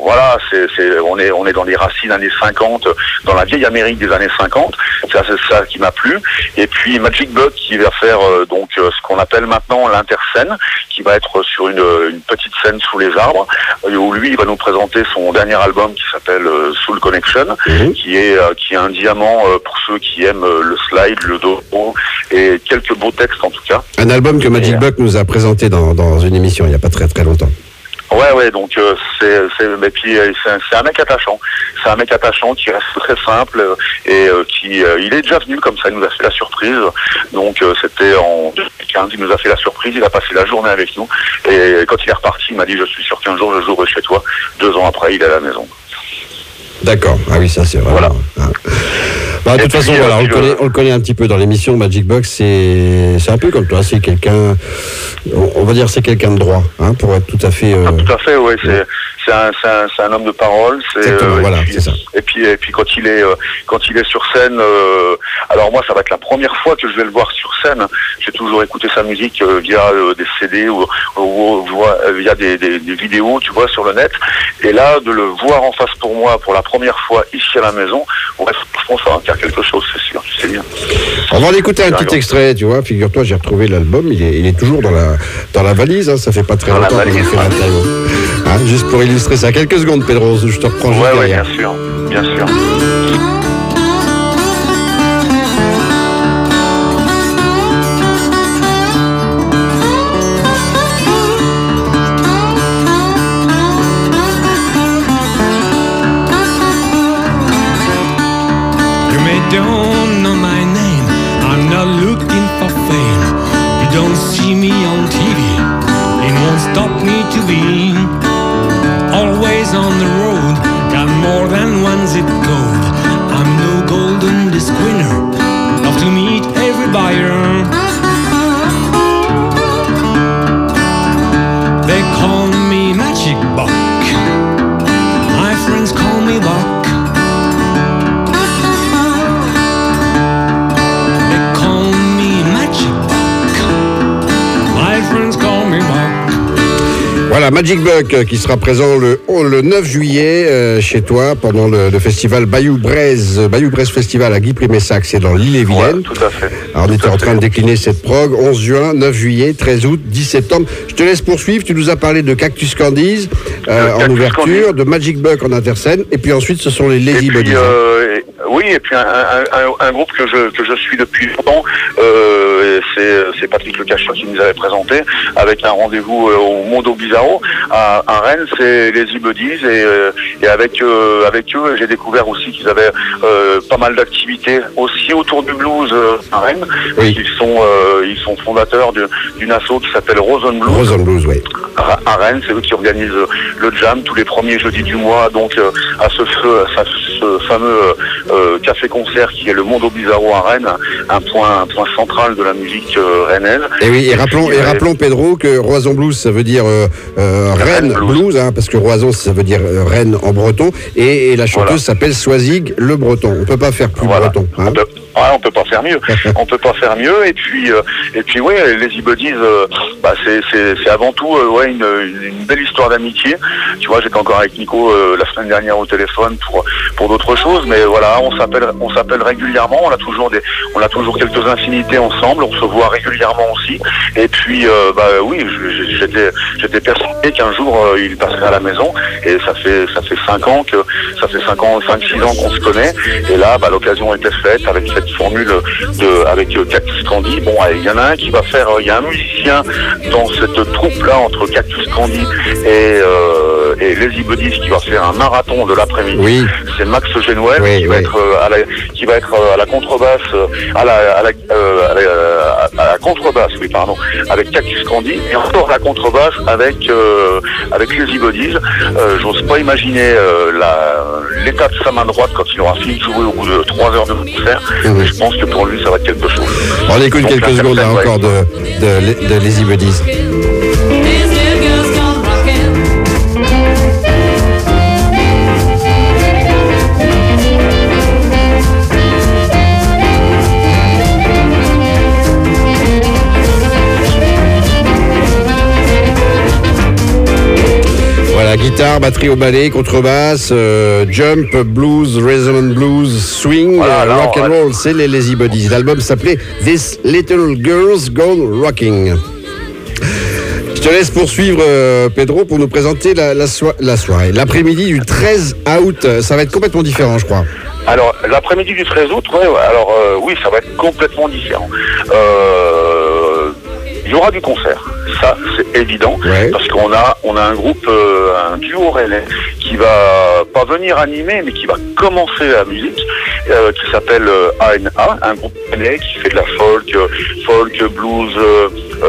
Speaker 5: Voilà, c'est, c'est, on est, on est dans les racines années cinquante, dans la vieille Amérique des années cinquante. C'est ça, c'est ça qui m'a plu. Et puis Magic Buck qui va faire euh, donc euh, ce qu'on appelle maintenant l'interscène, qui va être sur une, une petite scène sous les arbres, euh, où lui il va nous présenter son dernier album qui s'appelle euh, Soul Connection, mmh. qui est euh, qui est un diamant euh, pour ceux qui aiment euh, le slide, le dobro et quelques beaux textes en tout cas.
Speaker 2: Un album que Magic et, Buck nous a présenté dans, dans une émission il n'y a pas très très longtemps.
Speaker 5: Ouais, ouais, donc euh, c'est, c'est, et puis c'est, c'est un mec attachant. C'est un mec attachant qui reste très simple euh, et euh, qui, euh, il est déjà venu comme ça. Il nous a fait la surprise. Donc euh, c'était en deux mille quinze. Il nous a fait la surprise. Il a passé la journée avec nous. Et quand il est reparti, il m'a dit je suis sûr qu'un jour je jouerai chez toi. Deux ans après, il est à la maison.
Speaker 2: D'accord. Ah oui, ça c'est vrai. Voilà. Ah. Bah, de toute façon, voilà, on, le connaît, on le connaît un petit peu dans l'émission. Magic Buck, c'est, c'est un peu comme toi. C'est quelqu'un, on va dire, c'est quelqu'un de droit, hein, pour être tout à fait. Euh...
Speaker 5: Ah, tout à fait, ouais. C'est, c'est un, c'est un, c'est un homme de parole. C'est,
Speaker 2: Exactement,
Speaker 5: euh,
Speaker 2: voilà,
Speaker 5: et puis,
Speaker 2: c'est ça.
Speaker 5: Et puis, et puis quand il est, euh, quand il est sur scène, euh, alors moi, ça va être la première fois que je vais le voir sur scène. J'ai toujours écouté sa musique euh, via euh, des C D ou, ou, ou, ou euh, via des, des, des vidéos, tu vois, sur le net. Et là, de le voir en face pour moi pour la première fois ici à la maison, ouais, je pense que ça va faire quelque chose, c'est sûr, tu sais bien.
Speaker 2: On va en écouter un petit extrait, tu vois. Figure-toi, j'ai retrouvé l'album, il est, il est toujours dans la, dans la valise, hein, ça fait pas très
Speaker 5: dans
Speaker 2: longtemps qu'on a fait l'interview. Hein, juste pour illustrer ça, quelques secondes, Pedro, je te reprends juste
Speaker 5: ouais,
Speaker 2: derrière.
Speaker 5: Ouais, bien sûr, bien sûr.
Speaker 6: Don't know my name, I'm not looking for fame. You don't see me on T V, it won't stop me to be always on the road, got more than one zip code. I'm no golden disc winner, love to meet every buyer. They call me Magic Buck, my friends call me Buck.
Speaker 2: Voilà, Magic Buck qui sera présent le, le neuf juillet euh, chez toi pendant le, le festival Bayou Braise, Bayou Braise Festival à Guy-Primessac, c'est dans l'Ille-et-Vilaine.
Speaker 5: Ouais, tout à fait.
Speaker 2: Alors on était en train de décliner cette prog, onze juin, neuf juillet, treize août, dix septembre. Je te laisse poursuivre, tu nous as parlé de Cactus Candies euh, en ouverture, Candy. De Magic Buck en interscène, et puis ensuite ce sont les Lazy Buddies.
Speaker 5: Euh, oui, et puis un, un, un, un groupe que je, que je suis depuis longtemps, euh, c'est, c'est Patrick Le Cachot qui nous avait présenté, avec un rendez-vous euh, au Mondo Bizarro à, à Rennes, c'est les Lazy Buddies, et, euh, et avec, euh, avec eux, j'ai découvert aussi qu'ils avaient euh, pas mal d'activités aussi autour du blues euh, à Rennes.
Speaker 2: Oui.
Speaker 5: Ils sont, euh, ils sont fondateurs de, d'une asso qui s'appelle Rose on Blues.
Speaker 2: Rose on Blues, oui.
Speaker 5: À, à Rennes, c'est eux qui organisent le jam tous les premiers jeudis du mois, donc euh, à ce, à ce fameux euh, café-concert qui est le Mondo Bizarro à Rennes, un point, un point central de la musique euh, rennaise.
Speaker 2: Et oui, et, et rappelons, puis, et rappelons Pedro que Roison Blues, ça veut dire euh, euh, Rennes Blues, blues hein, parce que Roison, ça veut dire euh, Rennes en breton, et, et la chanteuse voilà. s'appelle Soisig le Breton. On peut pas faire plus voilà. breton. Hein.
Speaker 5: Ouais, on peut pas faire mieux. On peut pas faire mieux. Et puis, euh, et puis, ouais, les Lazy Buddies, euh, bah, c'est, c'est, c'est avant tout, euh, ouais, une, une belle histoire d'amitié. Tu vois, j'étais encore avec Nico euh, la semaine dernière au téléphone pour pour d'autres choses, mais voilà, on s'appelle, on s'appelle régulièrement. On a toujours des, on a toujours quelques infinités ensemble. On se voit régulièrement aussi. Et puis, euh, bah oui, j'étais, j'étais persuadé qu'un jour euh, il passerait à la maison. Et ça fait, ça fait cinq ans que, ça fait cinq ans, cinq, six ans qu'on se connaît. Et là, bah, l'occasion était faite avec cette formule de, avec euh, Cactus Candy. Bon, il y en a un qui va faire, il euh, y a un musicien dans cette troupe-là entre Cactus Candy et, euh, et Lazy Buddies qui va faire un marathon de l'après-midi. Oui. C'est Max Genuel oui, qui, oui. Va être, euh, à la, qui va être euh, à la contrebasse, euh, à, la, à, la, euh, à, la, à la contrebasse, oui, pardon, avec Cactus Candy et encore la contrebasse avec, euh, avec Lazy Buddies. Euh, j'ose pas imaginer euh, la, l'état de sa main droite quand il aura fini de jouer au bout de trois heures de concert. Mmh. Je pense que pour lui, ça va être quelque chose.
Speaker 2: On écoute Donc, quelques secondes là, encore de, de, de Lazy Buddies. guitare, batterie au ballet, contrebasse, euh, jump, blues, rhythm and blues, swing,
Speaker 5: Voilà,
Speaker 2: euh,
Speaker 5: alors,
Speaker 2: rock and roll, c'est les Lazy Buddies. L'album s'appelait This Little Girls Gone Rocking. Je te laisse poursuivre, euh, Pedro, pour nous présenter la, la, soi- la soirée. L'après-midi du treize août, ça va être complètement différent, je crois.
Speaker 5: Alors, l'après-midi du treize août, ouais, ouais, alors euh, oui, ça va être complètement différent. Euh, Il y aura du concert, ça c'est évident,
Speaker 2: Ouais.
Speaker 5: parce qu'on a on a un groupe, euh, un duo rennais qui va pas venir animer, mais qui va commencer la musique, euh, qui s'appelle euh, A N A, un groupe rennais qui fait de la folk, euh, folk, blues, euh,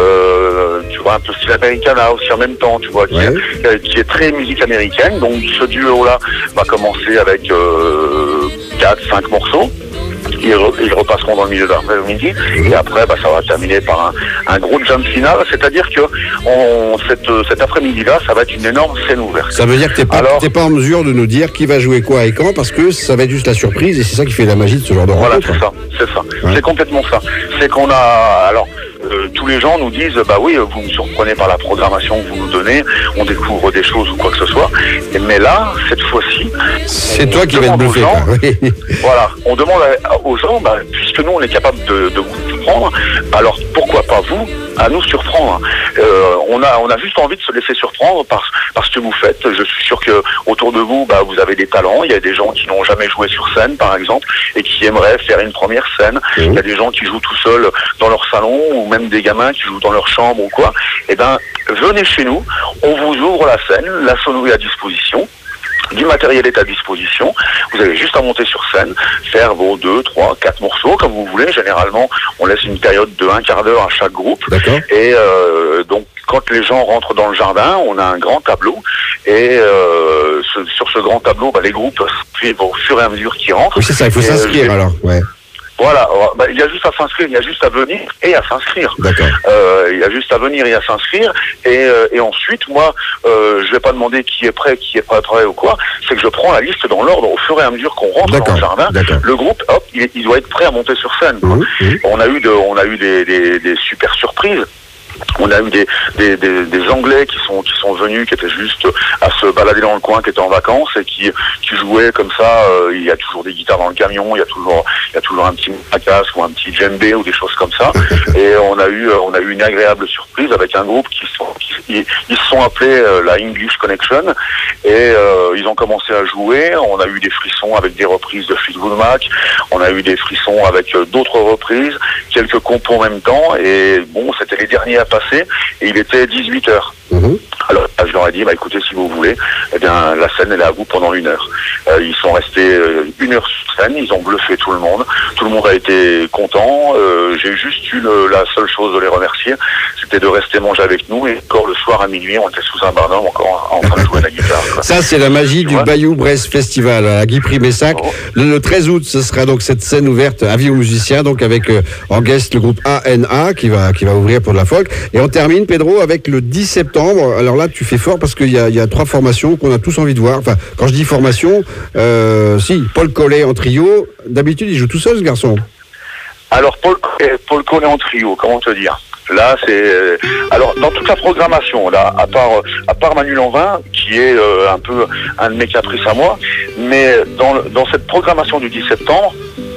Speaker 5: euh, tu vois, un peu style Americana aussi en même temps, tu vois, qui,
Speaker 2: Ouais.
Speaker 5: est, qui est très musique américaine. Donc ce duo-là va commencer avec euh, quatre cinq morceaux. Ils, re, ils repasseront dans le milieu de l'après-midi et après bah, ça va terminer par un, un gros jump final, c'est-à-dire que on, cette, cet après-midi-là, ça va être une énorme scène ouverte.
Speaker 2: Ça veut dire que t'es pas,
Speaker 5: Alors-
Speaker 2: t'es pas en mesure de nous dire qui va jouer quoi et quand, parce que ça va être juste la surprise et c'est ça qui fait la magie de ce genre de
Speaker 5: Voilà,
Speaker 2: rencontre.
Speaker 5: c'est ça, c'est ça.
Speaker 2: Ouais.
Speaker 5: C'est complètement ça. C'est qu'on a... Alors, euh, tous les gens nous disent, bah oui, vous me surprenez par la programmation que vous nous donnez, on découvre des choses ou quoi que ce soit. Et, mais là, cette fois-ci...
Speaker 2: C'est
Speaker 5: on
Speaker 2: toi qui vas te
Speaker 5: demande aux
Speaker 2: bluffer,
Speaker 5: gens-
Speaker 2: quoi. Oui.
Speaker 5: Voilà, on demande à- aux gens, bah, puisque nous on est capable de, de vous surprendre, alors pourquoi pas vous à nous surprendre. Euh, on a on a juste envie de se laisser surprendre par par ce que vous faites. Je suis sûr que autour de vous, bah, vous avez des talents. Il y a des gens qui n'ont jamais joué sur scène, par exemple, et qui aimeraient faire une première scène.
Speaker 2: Mmh.
Speaker 5: Il y a des gens qui jouent tout seuls dans leur salon, ou même des gamins qui jouent dans leur chambre ou quoi. Eh ben, venez chez nous, on vous ouvre la scène, la sono est à disposition. Du matériel est à disposition. Vous avez juste à monter sur scène, faire vos deux, trois, quatre morceaux comme vous voulez. Généralement, on laisse une période de un quart d'heure à chaque groupe.
Speaker 2: D'accord.
Speaker 5: Et euh, donc, quand les gens rentrent dans le jardin, on a un grand tableau. Et euh, ce- sur ce grand tableau, bah, les groupes suivent au fur et à mesure qu'ils rentrent.
Speaker 2: Oui, c'est ça, il faut
Speaker 5: Et, euh,
Speaker 2: s'inscrire
Speaker 5: j'ai-
Speaker 2: alors. Ouais,
Speaker 5: Voilà, bah, il y a juste à s'inscrire, il y a juste à venir et à s'inscrire.
Speaker 2: d'accord.
Speaker 5: Euh, il y a juste à venir et à s'inscrire. Et, euh, et ensuite, moi, euh, je vais pas demander qui est prêt, qui est pas prêt ou quoi. C'est que je prends la liste dans l'ordre au fur et à mesure qu'on rentre dans
Speaker 2: D'accord,
Speaker 5: le jardin.
Speaker 2: d'accord.
Speaker 5: Le groupe, hop, il, il doit être prêt à monter sur scène. quoi.
Speaker 2: Mmh, mmh.
Speaker 5: On a eu, de, on a eu des, des, des super surprises. On a eu des, des, des, des Anglais qui sont qui sont venus, qui étaient juste à se balader dans le coin, qui étaient en vacances et qui qui jouaient comme ça. Euh, il y a toujours des guitares dans le camion, il y a toujours il y a toujours un petit casque ou un petit djembé ou des choses comme ça. Et on a eu on a eu une agréable surprise avec un groupe qui sont qui, ils, ils se sont appelés euh, la English Connection et euh, ils ont commencé à jouer. On a eu des frissons avec des reprises de Fleetwood Mac. On a eu des frissons avec euh, d'autres reprises, quelques compos en même temps. Et bon, c'était les derniers à passer et il était dix-huit heures.
Speaker 2: Mmh.
Speaker 5: Alors je leur ai dit, bah écoutez, si vous voulez, eh bien la scène elle est à vous pendant une heure. Euh, ils sont restés euh, une heure sur scène, ils ont bluffé tout le monde, tout le monde a été content. Euh, j'ai juste eu le, la seule chose de les remercier, c'était de rester manger avec nous et encore le soir à minuit, on était sous un barnum encore en, en train de jouer la guitare. quoi.
Speaker 2: Ça, c'est la magie
Speaker 5: Tu
Speaker 2: du
Speaker 5: vois
Speaker 2: Bayou Brest Festival à Guy Primessac.
Speaker 5: Oh.
Speaker 2: Le, le treize août, ce sera donc cette scène ouverte avis aux musiciens, donc avec euh, en guest le groupe A N A qui va qui va ouvrir pour de la folk. Et on termine, Pedro, avec le dix septembre. Alors là, tu fais fort parce qu'il y a, il y a trois formations qu'on a tous envie de voir. Enfin, quand je dis formation, euh, si Paul Collet en trio. D'habitude, il joue tout seul, ce garçon.
Speaker 5: Alors Paul, Paul Collet en trio, comment te dire? Là, c'est alors dans toute la programmation, là, à part à part Manu Lanvin, qui est euh, un peu un de mes caprices à moi, mais dans dans cette programmation du dix septembre,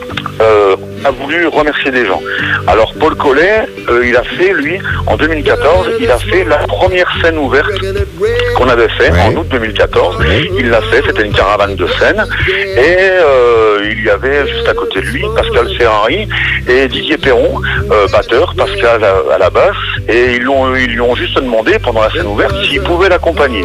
Speaker 5: euh, on a voulu remercier des gens. Alors Paul Collet, euh, il a fait lui en deux mille quatorze, il a fait la première scène ouverte qu'on avait fait
Speaker 2: Ouais.
Speaker 5: en août deux mille quatorze.
Speaker 2: Ouais.
Speaker 5: Il l'a fait, c'était une caravane de scène et euh, il y avait juste à côté de lui Pascal Ferrari et Didier Perron, euh, batteur, Pascal à, à la basse, et ils, l'ont, ils lui ont juste demandé pendant la scène ouverte s'il pouvait l'accompagner.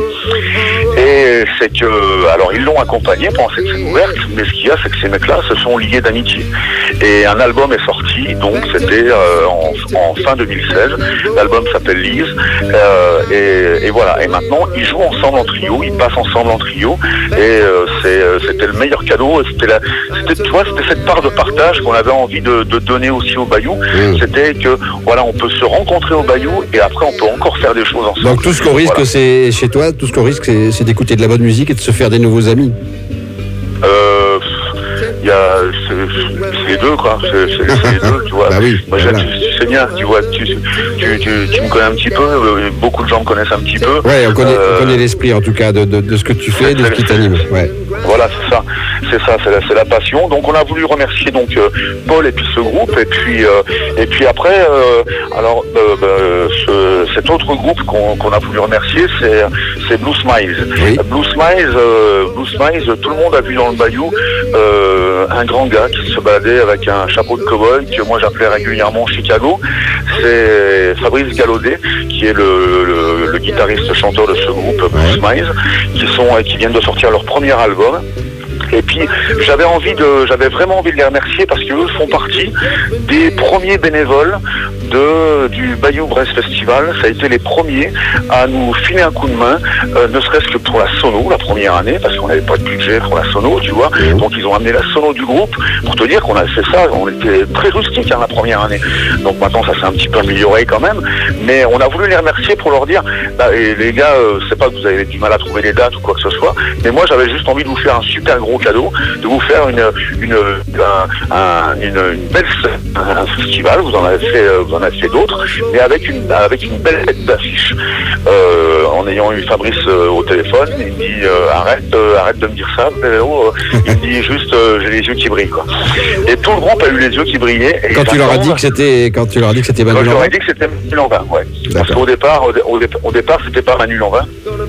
Speaker 5: Et c'est que, alors ils l'ont accompagné pendant cette scène ouverte, mais ce qu'il y a, c'est que ces mecs-là se sont liés d'amitié. Et un album est sorti, donc c'était euh, en, en fin deux mille seize. L'album s'appelle Lise, euh, et, et voilà. Et maintenant, ils jouent ensemble en trio, ils passent ensemble en trio, et euh, c'est, euh, c'était le meilleur cadeau. C'était, la, c'était, tu vois, c'était cette part de partage qu'on avait envie de, de donner aussi au Bayou.
Speaker 2: Mmh.
Speaker 5: C'était que, voilà, on peut se rencontrer au Bayou, et après, on peut encore faire des choses ensemble.
Speaker 2: Donc tout ce qu'on risque,
Speaker 5: Voilà.
Speaker 2: c'est chez toi, tout ce qu'on risque, c'est, c'est d'écouter de la bonne musique et de se faire des nouveaux amis.
Speaker 5: Euh, il y a, c'est, c'est les deux, quoi. C'est, c'est, c'est les deux, tu vois.
Speaker 2: Bah oui,
Speaker 5: Moi,
Speaker 2: voilà.
Speaker 5: tu, tu sais bien, tu vois, tu, tu, tu, tu me connais un petit peu, euh, beaucoup de gens me connaissent un petit peu.
Speaker 2: Ouais, on connaît,
Speaker 5: Euh,
Speaker 2: on connaît l'esprit en tout cas de, de, de ce que tu fais, de ce qui t'anime. Ouais.
Speaker 5: Voilà, c'est ça, c'est ça, c'est la, c'est la passion. Donc on a voulu remercier donc euh, Paul et puis ce groupe et puis euh, et puis après, euh, alors euh, euh, ce, cet autre groupe qu'on, qu'on a voulu remercier, c'est c'est Blue Smiles.
Speaker 2: Oui.
Speaker 5: Blue Smiles, euh, Blue Smiles, tout le monde a vu dans le bayou euh, un grand gars qui se baladait avec un chapeau de cow-boy que moi j'appelais régulièrement Chicago. C'est Fabrice Galaudet qui est le, le, le guitariste chanteur de ce groupe Blue Smiles, qui sont qui viennent de sortir leur premier album. Et puis j'avais envie de, j'avais vraiment envie de les remercier parce qu'eux font partie des premiers bénévoles de du Bayou Brass Festival. Ça a été les premiers à nous filer un coup de main, euh, ne serait-ce que pour la sono la première année, parce qu'on n'avait pas de budget pour la sono, tu vois. Donc ils ont amené la sono du groupe pour te dire qu'on a fait ça. On était très rustique hein, la première année. Donc maintenant ça s'est un petit peu amélioré quand même. Mais on a voulu les remercier pour leur dire, bah, et les gars, euh, c'est pas que vous avez du mal à trouver les dates ou quoi que ce soit, mais moi j'avais juste envie de vous faire un super gros cadeau, de vous faire une une un, un, une, une belle un festival. Vous en avez fait vous en avez fait d'autres, mais avec une avec une belle tête d'affiche. Euh, en ayant eu Fabrice euh, au téléphone, il me dit euh, arrête euh, arrête de me dire ça. Mais, oh, euh, il me dit juste euh, j'ai les yeux qui brillent quoi. Et tout le groupe a eu les yeux qui brillaient. Et
Speaker 2: Quand tu leur as
Speaker 5: j'attends-
Speaker 2: dit que c'était, quand tu leur as dit que c'était
Speaker 5: Quand
Speaker 2: Manu
Speaker 5: je leur
Speaker 2: Lanvin.
Speaker 5: ai dit que c'était Manu Lanvin, ouais. Parce
Speaker 2: D'accord.
Speaker 5: qu'au départ, au, dé- au, dé- au départ, c'était pas Manu Lanvin.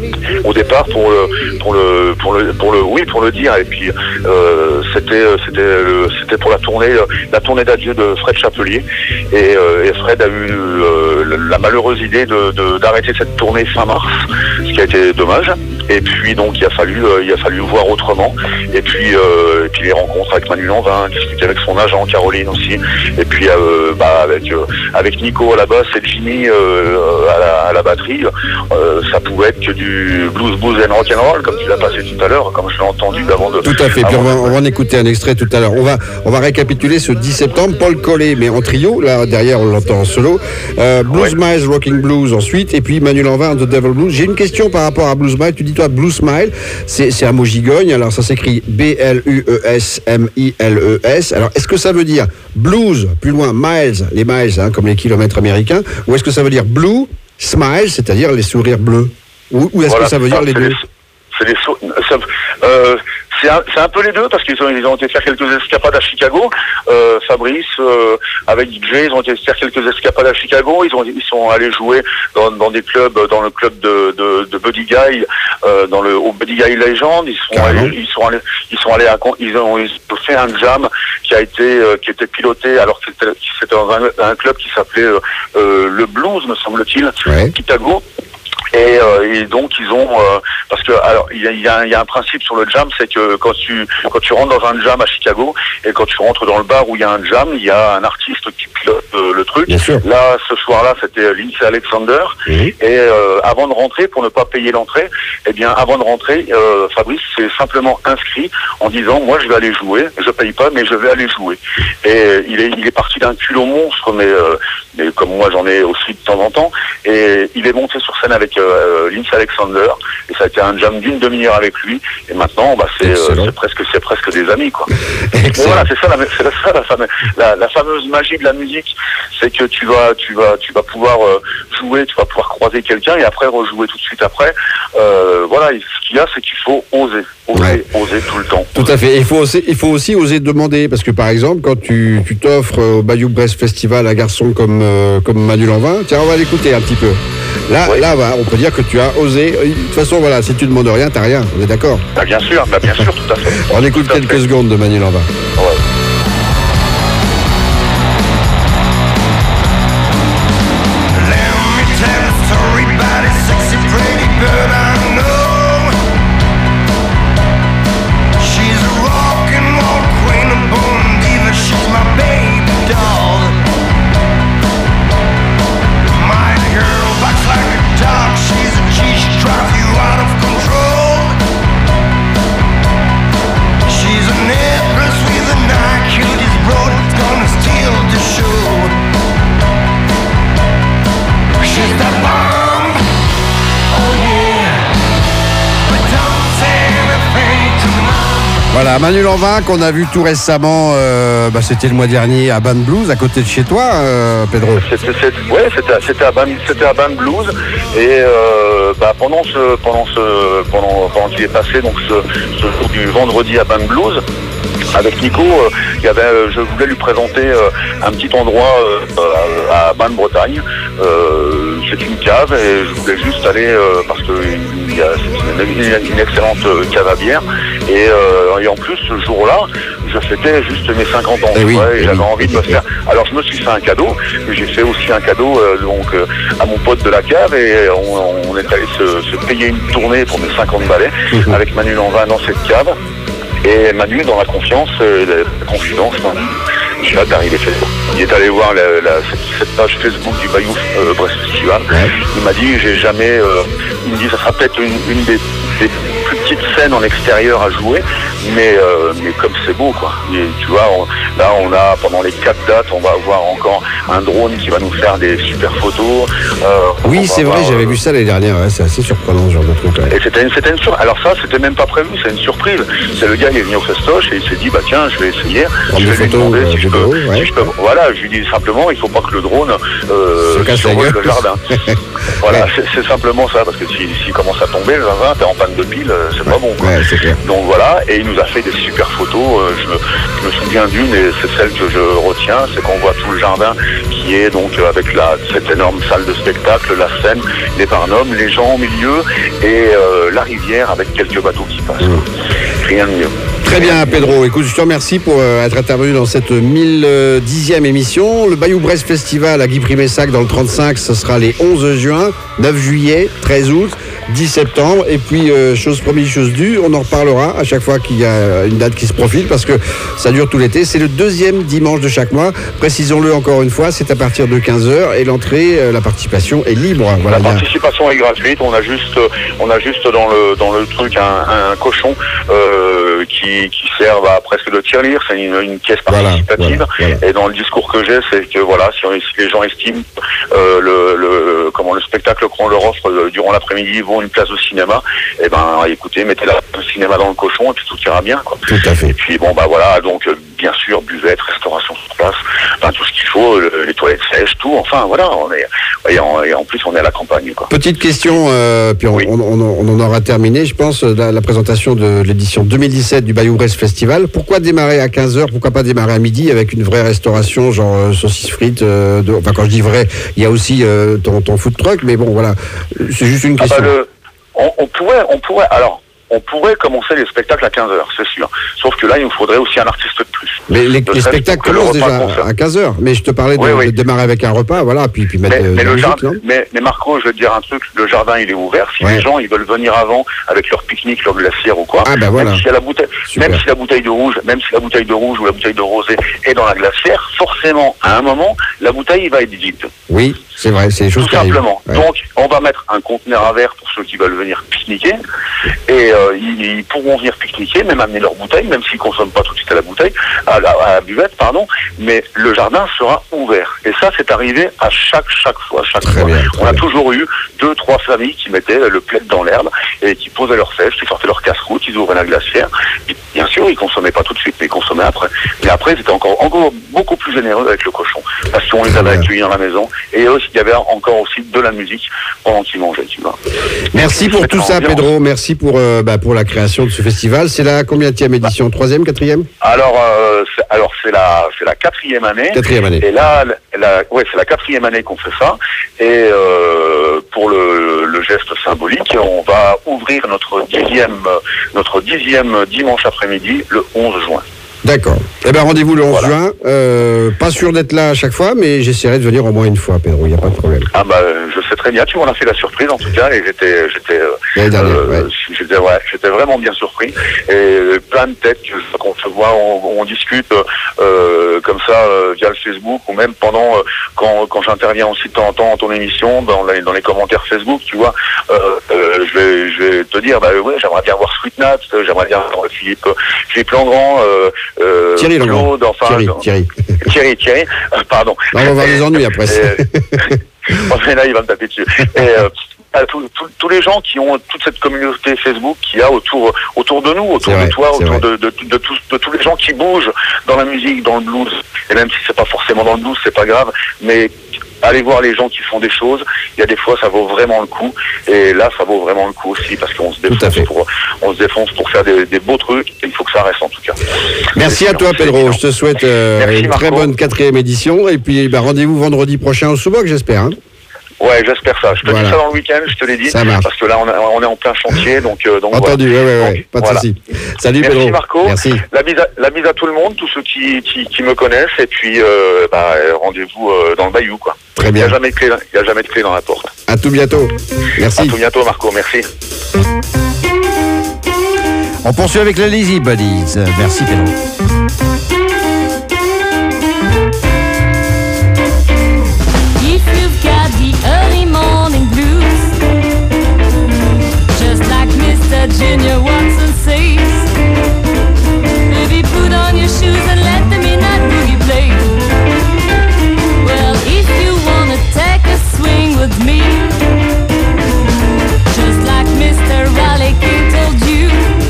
Speaker 5: Au départ, pour le, pour le, pour le, pour le, oui, pour le dire. Et puis, euh, c'était, c'était, le- c'était pour la tournée, euh, la tournée d'adieu de Fred Chapelier. Et, euh, et Fred a eu euh, la, la malheureuse idée de, de- d'arrêter cette tournée fin mars, ce qui a été dommage. Et puis donc il a fallu, euh, il a fallu voir autrement. Et puis, euh, et puis les rencontres avec Manu Lanvin, discuter avec son agent Caroline aussi. Et puis euh, bah, avec euh, avec Nico à la basse et Jimmy euh, à, la, à la batterie, euh, ça pouvait être que du blues, blues and rock'n'roll comme tu l'as passé tout à l'heure, comme je l'ai entendu avant de.
Speaker 2: Tout à fait. Puis
Speaker 5: avant
Speaker 2: on va,
Speaker 5: de-
Speaker 2: on va en écouter un extrait tout à l'heure. On va, on va récapituler ce dix septembre. Paul Collet, mais en trio. Là, derrière, on l'entend en solo. Euh, Blues
Speaker 5: Ouais.
Speaker 2: Miles, Rocking Blues ensuite. Et puis Manu Lanvin, The Devil Blues. J'ai une question par rapport à Blues Miles. Tu dis, toi, Blues Smile, c'est, c'est un mot gigogne. Alors, ça s'écrit B L U E S M I L E S. Alors, est-ce que ça veut dire blues, plus loin, miles, les miles, hein, comme les kilomètres américains, ou est-ce que ça veut dire blue, smile, c'est-à-dire les sourires bleus? Ou, ou est-ce
Speaker 5: Voilà,
Speaker 2: que ça veut
Speaker 5: c'est
Speaker 2: dire les
Speaker 5: c'est
Speaker 2: deux?
Speaker 5: des- C'est des sau- ça- euh, c'est un, c'est un peu les deux parce qu'ils ont, ils ont été faire quelques escapades à Chicago. Euh, Fabrice euh, avec D J, ils ont été faire quelques escapades à Chicago. Ils ont, ils sont allés jouer dans, dans des clubs, dans le club de, de, de Buddy Guy, euh, dans le au Buddy Guy Legend. Ils sont
Speaker 2: Carrément.
Speaker 5: allés, ils sont allés, ils sont allés à, ils ont, ils ont fait un jam qui a été, euh, qui était piloté alors que c'était, c'était dans un, un club qui s'appelait euh, euh, le Blues, me semble-t-il,
Speaker 2: Ouais.
Speaker 5: Chicago. Et, euh, et donc ils ont euh, parce que alors il y a, il y, a, il y a un principe sur le jam, c'est que quand tu quand tu rentres dans un jam à Chicago et quand tu rentres dans le bar où il y a un jam, il y a un artiste qui pilote euh, le truc.
Speaker 2: Bien sûr.
Speaker 5: Là ce soir-là c'était Lindsay Alexander.
Speaker 2: Mhm.
Speaker 5: Et euh, avant de rentrer, pour ne pas payer l'entrée, eh bien avant de rentrer, euh, Fabrice s'est simplement inscrit en disant moi je vais aller jouer, je paye pas mais je vais aller jouer. Et euh, il est il est parti d'un culot monstre, mais euh, mais comme moi j'en ai aussi de temps en temps. Et il est monté sur scène avec euh, Lindsay Alexander et ça a été un jam d'une demi-heure avec lui. Et maintenant bah c'est, euh,
Speaker 2: Excellent.
Speaker 5: c'est presque c'est presque des amis quoi. Et
Speaker 2: Excellent.
Speaker 5: voilà, c'est ça, la, c'est ça la, fameuse, la, la fameuse magie de la musique, c'est que tu vas, tu vas, tu vas pouvoir euh, jouer, tu vas pouvoir croiser quelqu'un et après rejouer tout de suite après. Euh, voilà, et ce qu'il y a, c'est qu'il faut oser, oser,
Speaker 2: Ouais.
Speaker 5: oser tout le temps.
Speaker 2: Tout à fait. Il faut aussi, il faut aussi oser demander, parce que par exemple, quand tu, tu t'offres au Bayou Brass Festival un garçon comme, euh, comme Manu Lanvin, tiens, on va l'écouter un petit peu. Là,
Speaker 5: Oui.
Speaker 2: là, va, on peut dire que tu as osé. De toute façon, voilà, si tu demandes rien, t'as rien. On est d'accord.
Speaker 5: Bah, bien sûr, bah, bien sûr, tout à fait.
Speaker 2: On écoute
Speaker 5: Tout à
Speaker 2: quelques
Speaker 5: fait.
Speaker 2: secondes de Manu Lanvin.
Speaker 5: Ouais.
Speaker 4: Let me tell a story about a sexy pretty girl I know. She's a rock and roll queen, a born diva. She's my baby doll. My girl backs like a dog. She's a G, she drives you out of control. She's a necklace with a
Speaker 2: Voilà, Manu Lanvin qu'on a vu tout récemment, euh, bah, c'était le mois dernier à Ban Blues, à côté de chez toi, euh, Pedro.
Speaker 5: C'était, c'était, ouais, c'était, c'était à Ban, c'était à Ban Blues et euh, bah, pendant ce, pendant ce, pendant, pendant qu'il est passé donc ce, ce jour du vendredi à Ban Blues. Avec Nico, euh, il y avait, euh, je voulais lui présenter euh, un petit endroit euh, à, à Ban-Bretagne. Euh, c'est une cave et je voulais juste aller euh, parce que il y a, c'est une, une excellente cave à bière. Et, euh, et en plus, ce jour-là, je fêtais juste mes cinquante ans.
Speaker 2: Et oui,
Speaker 5: ouais, et
Speaker 2: et
Speaker 5: j'avais
Speaker 2: oui.
Speaker 5: envie de me faire. Alors je me suis fait un cadeau, mais j'ai fait aussi un cadeau euh, donc euh, à mon pote de la cave et on, on est allé se, se payer une tournée pour mes cinquante balais
Speaker 2: Mhm.
Speaker 5: avec Manu Lanvin dans cette cave. Et Manu, dans la confiance, euh, la confidence, hein, je suis d'arriver Facebook. Il est allé voir la, la, cette, cette page Facebook du Bayou euh, Brest Festival.
Speaker 2: Ouais.
Speaker 5: Il m'a dit, j'ai jamais... Euh, il me dit, ça sera peut-être une, une des, des plus petites scènes en extérieur à jouer, mais, euh, mais comme c'est beau, quoi. Et, tu vois, on, là, on a, pendant les quatre dates, on va avoir encore un drone qui va nous faire des super photos. Euh, on
Speaker 2: Oui,
Speaker 5: va
Speaker 2: c'est vrai,
Speaker 5: avoir,
Speaker 2: j'avais
Speaker 5: euh,
Speaker 2: vu ça l'année dernière, ouais, c'est assez surprenant ce genre de truc. Ouais.
Speaker 5: Et c'était une, c'était une sur... Alors ça, c'était même pas prévu, c'est une surprise. C'est le gars, il est venu au festoche et il s'est dit, bah tiens, je vais essayer.
Speaker 2: Prendre
Speaker 5: Je
Speaker 2: des
Speaker 5: vais lui
Speaker 2: photos,
Speaker 5: demander
Speaker 2: euh,
Speaker 5: si je peux,
Speaker 2: vidéo, ouais.
Speaker 5: si je peux- Voilà, je lui dis simplement, il faut pas que le drone euh,
Speaker 2: Se casse la
Speaker 5: survole
Speaker 2: gueule.
Speaker 5: le jardin. Voilà,
Speaker 2: Ouais.
Speaker 5: c'est, c'est simplement ça, parce que s'il si, s'il commence à tomber, le jardin, t'es en panne de pile, euh, c'est pas bon, quoi.
Speaker 2: Ouais, c'est clair.
Speaker 5: Donc voilà, et il nous a fait des super photos. euh, je, me, je me souviens d'une, et c'est celle que je retiens, c'est qu'on voit tout le jardin qui est donc euh, avec la, cette énorme salle de spectacle, la scène, les barnums, les gens au milieu, et euh, la rivière avec quelques bateaux qui passent.
Speaker 2: Mmh.
Speaker 5: Rien de mieux.
Speaker 2: Très bien, Pedro. Écoute, je te remercie pour euh, être intervenu dans cette mille dixième émission. Le Bayou Brest Festival à Guy-Primessac dans le trente-cinq, ce sera les onze juin, neuf juillet, treize août, dix septembre. Et puis, euh, chose promise, chose due, on en reparlera à chaque fois qu'il y a une date qui se profile parce que ça dure tout l'été. C'est le deuxième dimanche de chaque mois. Précisons-le encore une fois, c'est à partir de quinze heures et l'entrée, euh, la participation est libre. Voilà,
Speaker 5: La
Speaker 2: il y a-
Speaker 5: participation est gratuite. On a juste, on a juste dans le dans le truc un, un cochon euh, qui, qui sert à presque de tirelire. C'est une, une pièce
Speaker 2: Voilà,
Speaker 5: participative.
Speaker 2: voilà, voilà.
Speaker 5: Et dans le discours que j'ai, c'est que voilà, si, on- si les gens estiment euh, le, le comment le spectacle qu'on leur offre euh, durant l'après-midi vaut une place au cinéma, eh ben écoutez, mettez la le cinéma dans le cochon et puis tout ira bien, quoi.
Speaker 2: Tout à fait.
Speaker 5: Et puis bon bah voilà, donc euh, bien sûr buvette, restauration sur place, enfin, tout ce qu'il faut, le- les toilettes sèches, tout. Enfin voilà, on est et en, et en plus on est à la campagne, quoi.
Speaker 2: Petite question, euh, puis on,
Speaker 5: Oui.
Speaker 2: on, on, on en aura terminé, je pense, la, la présentation de l'édition deux mille dix-sept du Bayou Brest Festival. Pourquoi démarrer à quinze heures? Pourquoi pas démarrer à midi avec une vraie restauration, genre euh, saucisses frites euh, de, enfin, quand je dis vrai, il y a aussi euh, ton, ton food truck, mais bon, voilà, c'est juste une
Speaker 5: Ah bah,
Speaker 2: question.
Speaker 5: le- on, on pourrait, on pourrait, alors, on pourrait commencer les spectacles à quinze heures, c'est sûr. Sauf que là, il nous faudrait aussi un artiste de plus.
Speaker 2: Mais les,
Speaker 5: Ne
Speaker 2: les
Speaker 5: serait-ce
Speaker 2: spectacles
Speaker 5: que le
Speaker 2: commencent
Speaker 5: repas
Speaker 2: déjà
Speaker 5: concert.
Speaker 2: à quinze heures, mais je te parlais de,
Speaker 5: Oui, oui.
Speaker 2: de démarrer avec un repas, voilà, puis, puis mettre
Speaker 5: Mais,
Speaker 2: euh, de
Speaker 5: mais
Speaker 2: la
Speaker 5: le
Speaker 2: musique,
Speaker 5: jardin,
Speaker 2: non
Speaker 5: mais, mais Marco, je vais te dire un truc, le jardin il est ouvert. Si
Speaker 2: Ouais.
Speaker 5: les gens ils veulent venir avant avec leur pique-nique, leur glacière ou quoi,
Speaker 2: Ah, bah, voilà.
Speaker 5: même si la bouteille,
Speaker 2: Super.
Speaker 5: même si la bouteille de rouge, même si la bouteille de rouge ou la bouteille de rosé est dans la glacière, forcément à un moment la bouteille va être vide.
Speaker 2: Oui, c'est vrai, c'est des choses
Speaker 5: Tout
Speaker 2: qui arrivent.
Speaker 5: simplement.
Speaker 2: Ouais.
Speaker 5: Donc, on va mettre un conteneur à verre pour ceux qui veulent venir pique-niquer. Et euh, ils, ils pourront venir pique-niquer, même amener leur bouteille, même s'ils consomment pas tout de suite à la bouteille, à la, à la buvette, pardon. Mais le jardin sera ouvert. Et ça, c'est arrivé à chaque chaque fois, chaque
Speaker 2: Très
Speaker 5: fois.
Speaker 2: bien, très
Speaker 5: on a
Speaker 2: bien.
Speaker 5: toujours eu deux, trois familles qui mettaient le plaid dans l'herbe et qui posaient leurs sèches, qui sortaient leur casse-croûte, ils ouvraient la glacière. Et bien sûr, ils consommaient pas tout de suite, mais ils consommaient après. Mais après, c'était encore, encore beaucoup plus généreux avec le cochon. Parce qu'on les
Speaker 2: Très
Speaker 5: avait
Speaker 2: bien.
Speaker 5: accueillis dans la maison. Et aussi, il y avait encore aussi de la musique pendant qu'ils mangeaient, tu vois.
Speaker 2: Merci pour tout ça, Pedro. Merci pour, euh, bah, pour la création de ce festival. C'est la combienième édition? Troisième, quatrième?
Speaker 5: Alors, euh, c'est, alors c'est la, c'est la quatrième année.
Speaker 2: Quatrième année.
Speaker 5: Et là, la, la- ouais, c'est la quatrième année qu'on fait ça. Et euh, pour le, le geste symbolique, on va ouvrir notre dixième, notre dixième dimanche après-midi, le onze juin.
Speaker 2: D'accord. Eh ben rendez-vous le onze
Speaker 5: Voilà.
Speaker 2: juin. Euh, pas sûr d'être là à chaque fois, mais j'essaierai de venir au moins une fois, Pedro. Il n'y a pas de problème.
Speaker 5: Ah bah, je sais très bien. Tu m'en as fait la surprise en tout cas, et j'étais, j'étais, euh,
Speaker 2: L'année dernière,
Speaker 5: euh,
Speaker 2: ouais.
Speaker 5: j'étais, ouais, j'étais vraiment bien surpris. Et plein de têtes que- qu'on se voit, on, on discute euh, comme ça euh, via le Facebook ou même pendant euh, quand, quand j'interviens aussi de temps en temps dans ton émission, dans les, dans les commentaires Facebook, tu vois. Euh, euh, je vais, je vais te dire, bah ouais, j'aimerais bien voir Sweet Nat, j'aimerais bien voir Philippe, Philippe Langrand, euh, euh,
Speaker 2: Thierry Langrand.
Speaker 5: Claude, enfin,
Speaker 2: Thierry,
Speaker 5: genre-
Speaker 2: Thierry.
Speaker 5: Thierry, Thierry, euh, pardon.
Speaker 2: Là, on va avoir des ennuis après.
Speaker 5: Et, bon, mais là, il va me taper dessus. Et, euh, à tous, tous, tous les gens qui ont toute cette communauté Facebook qu'il y a autour, autour de nous, autour
Speaker 2: vrai,
Speaker 5: de toi, autour
Speaker 2: vrai.
Speaker 5: de, de, de, de, tous, de tous les gens qui bougent dans la musique, dans le blues. Et même si c'est pas forcément dans le blues, c'est pas grave, mais allez voir les gens qui font des choses. Il y a des fois, ça vaut vraiment le coup. Et là, ça vaut vraiment le coup aussi parce qu'on se défonce pour, on se défonce pour faire des, des beaux trucs. Et il faut que ça reste en tout cas.
Speaker 2: Merci à toi, Pedro. Je te souhaite euh,
Speaker 5: Merci,
Speaker 2: une
Speaker 5: Marco.
Speaker 2: très bonne quatrième édition. Et puis, bah, rendez-vous vendredi prochain au Sous-Boc, j'espère. Hein.
Speaker 5: Ouais, j'espère ça. Je te
Speaker 2: Voilà.
Speaker 5: dis ça dans le week-end, je te l'ai dit.
Speaker 2: Ça marche.
Speaker 5: Parce que là, on, a- on est en plein chantier, donc, euh, donc
Speaker 2: Entendu,
Speaker 5: voilà.
Speaker 2: ouais, ouais,
Speaker 5: Donc,
Speaker 2: ouais. Pas de
Speaker 5: voilà.
Speaker 2: souci. Salut,
Speaker 5: Merci
Speaker 2: Pedro.
Speaker 5: Marco.
Speaker 2: Merci.
Speaker 5: La bise, à, la bise à tout le monde, tous ceux qui, qui, qui me connaissent, et puis euh, bah, rendez-vous euh, dans le bayou, quoi.
Speaker 2: Très
Speaker 5: Il n'y
Speaker 2: bien.
Speaker 5: a jamais de clé, il y a jamais de clé dans la porte.
Speaker 2: À tout bientôt.
Speaker 5: À
Speaker 2: Merci.
Speaker 5: tout bientôt, Marco. Merci.
Speaker 2: On poursuit avec les Lazy Buddies. Euh, Merci, Pedro.
Speaker 7: If you've got the early morning blues, just like Mister Junior Watson says, maybe put on your shoes and let the midnight boogie play. Well, if you wanna take a swing with me, just like Mister Raleigh King told you,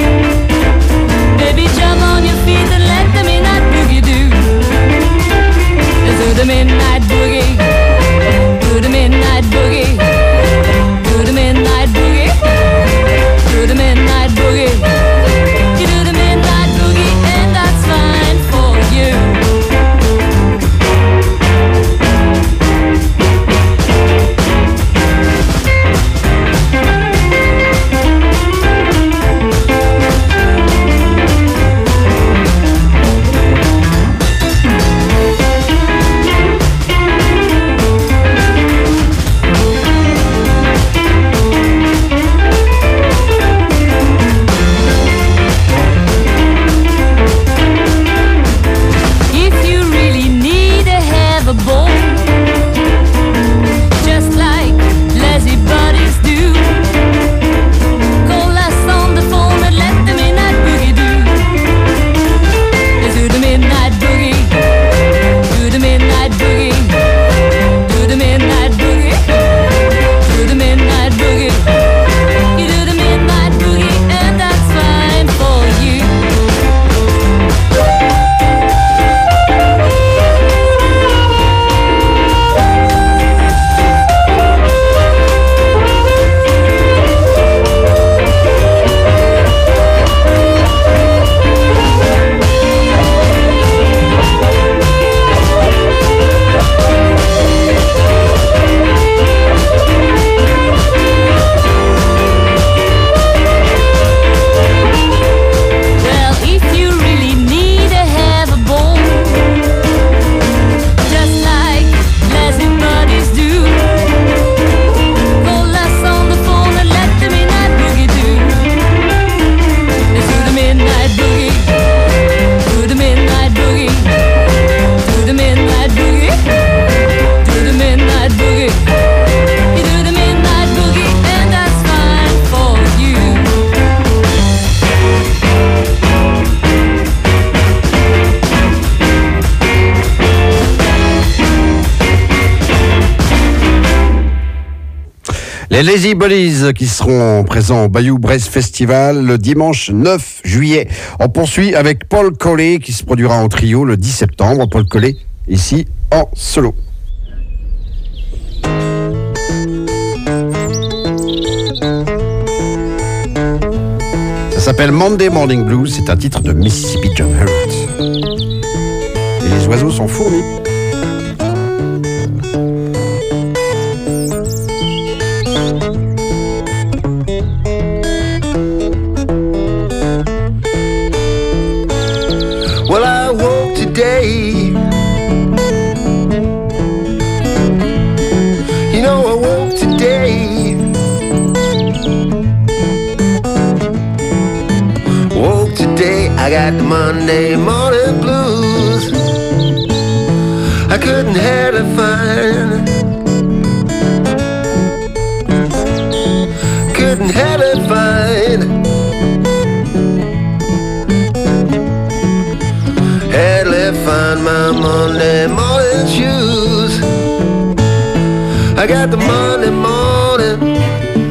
Speaker 7: baby, jump on your feet and let the midnight boogie do. Do the midnight boogie, do the midnight boogie, do the midnight boogie, do the midnight boogie. You do the midnight boogie and that's fine for you. If you really need to have a ball, just like lazy buddies do, call us on the phone and let the midnight boogie do. Let's do the midnight boogie, do the midnight boogie, do the midnight boogie, do the midnight boogie. You do the midnight boogie and that's fine for you. Well, if you really need to have a bone, just like lazy buddies do, call us on the phone and let the midnight boogie do. Let's do the midnight boogie, do the midnight boogie, do the midnight boogie, do the midnight boogie. You do the midnight boogie and that's fine for you.
Speaker 2: Les Lazy Buddies qui seront présents au Bayou Brass Festival le dimanche neuf juillet. On poursuit avec Paul Collet qui se produira en trio le dix septembre. Paul Collet ici en solo. Ça s'appelle Monday Morning Blues. C'est un titre de Mississippi John Hurt. Et les oiseaux sont fournis.
Speaker 3: Well, I woke today. You know, I woke today. Woke today, I got the Monday morning blues. I couldn't hardly find. Couldn't hardly find. Hardly find my Monday morning shoes. I got the Monday morning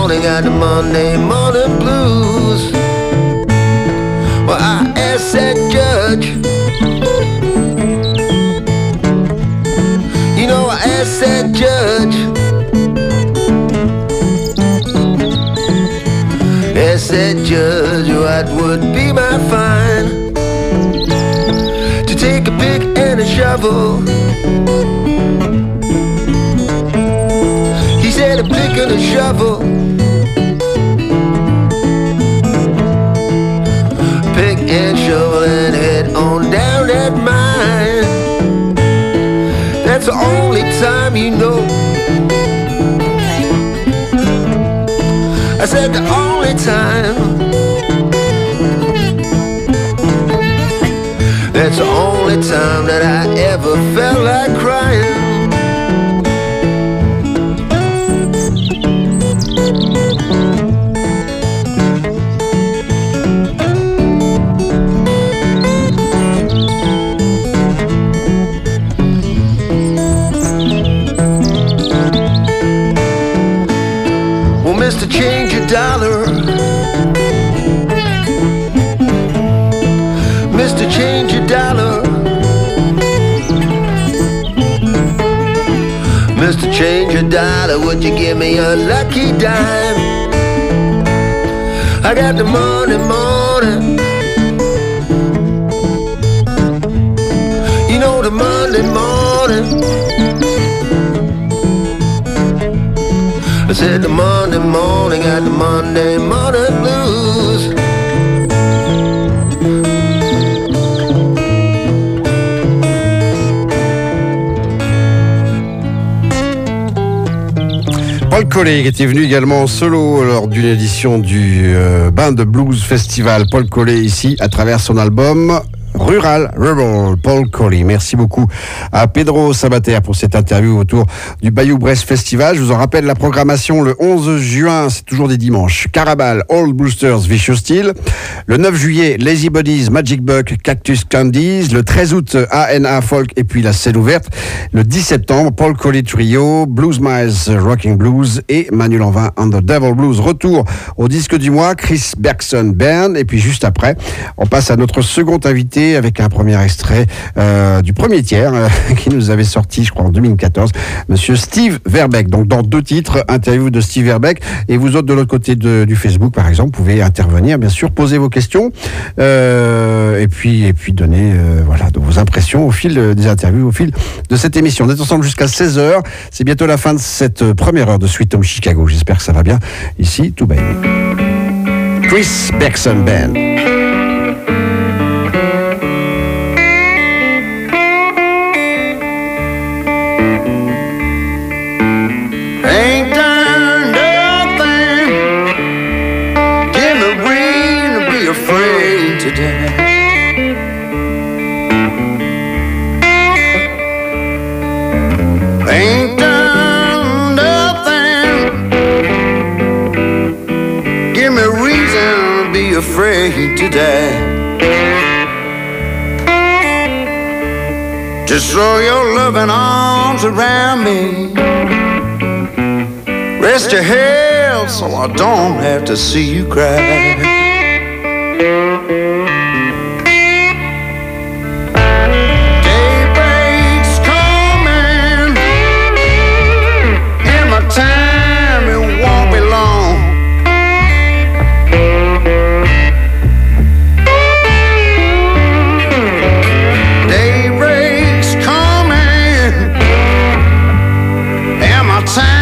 Speaker 3: morning, got the Monday morning blues. Well, I asked that judge, you know, I asked that judge, asked that judge what would be my fine, to take a pick and a shovel. He said a pick and a shovel, pick and shovel and head on down that mine. That's the only time you know. I said the only time. That's the only time that I ever felt like crying. Mister Change Your Dollar, Mister Change Your Dollar, Mister Change Your Dollar, would you give me a lucky dime? I got the Monday morning, you know the Monday morning. I said the Monday morning, got the Monday morning blues.
Speaker 2: Paul Collet qui était venu également en solo lors d'une édition du euh, Band Blues Festival. Paul Collet ici à travers son album Rural Rebel, Paul Collet. Merci beaucoup à Pedro Sabater pour cette interview autour du Bayou Brest Festival. Je vous en rappelle la programmation le onze juin, c'est toujours des dimanches. Carabal, Old Boosters, Vicious Steel. Le neuf juillet, Lazy Bodies, Magic Buck, Cactus Candies. Le treize août, A N A Folk et puis la scène ouverte. Le dix septembre, Paul Collet Trio, Blues Miles, Rocking Blues et Manu Lanvin and the Devil Blues. Retour au disque du mois, Chris Bergson Band. Et puis juste après, on passe à notre second invité avec un premier extrait euh, du premier tiers euh, qui nous avait sorti, je crois, en deux mille quatorze, Monsieur Steve Verbeek. Donc, dans deux titres, interview de Steve Verbeek. Et vous autres, de l'autre côté de, du Facebook, par exemple, pouvez intervenir, bien sûr, poser vos questions euh, et puis et puis donner euh, voilà, vos impressions au fil des interviews, au fil de cette émission. On est ensemble jusqu'à seize heures. C'est bientôt la fin de cette première heure de Sweet Home Chicago. J'espère que ça va bien ici, tout baby. Chris Bergson Band.
Speaker 3: Ain't done nothing, give me reason to be afraid today. Ain't done nothing, give me reason to be afraid today. Just throw your loving arms around me, rest your head so I don't have to see you cry. Daybreak's coming, and my time it won't be long. Daybreak's coming, and my time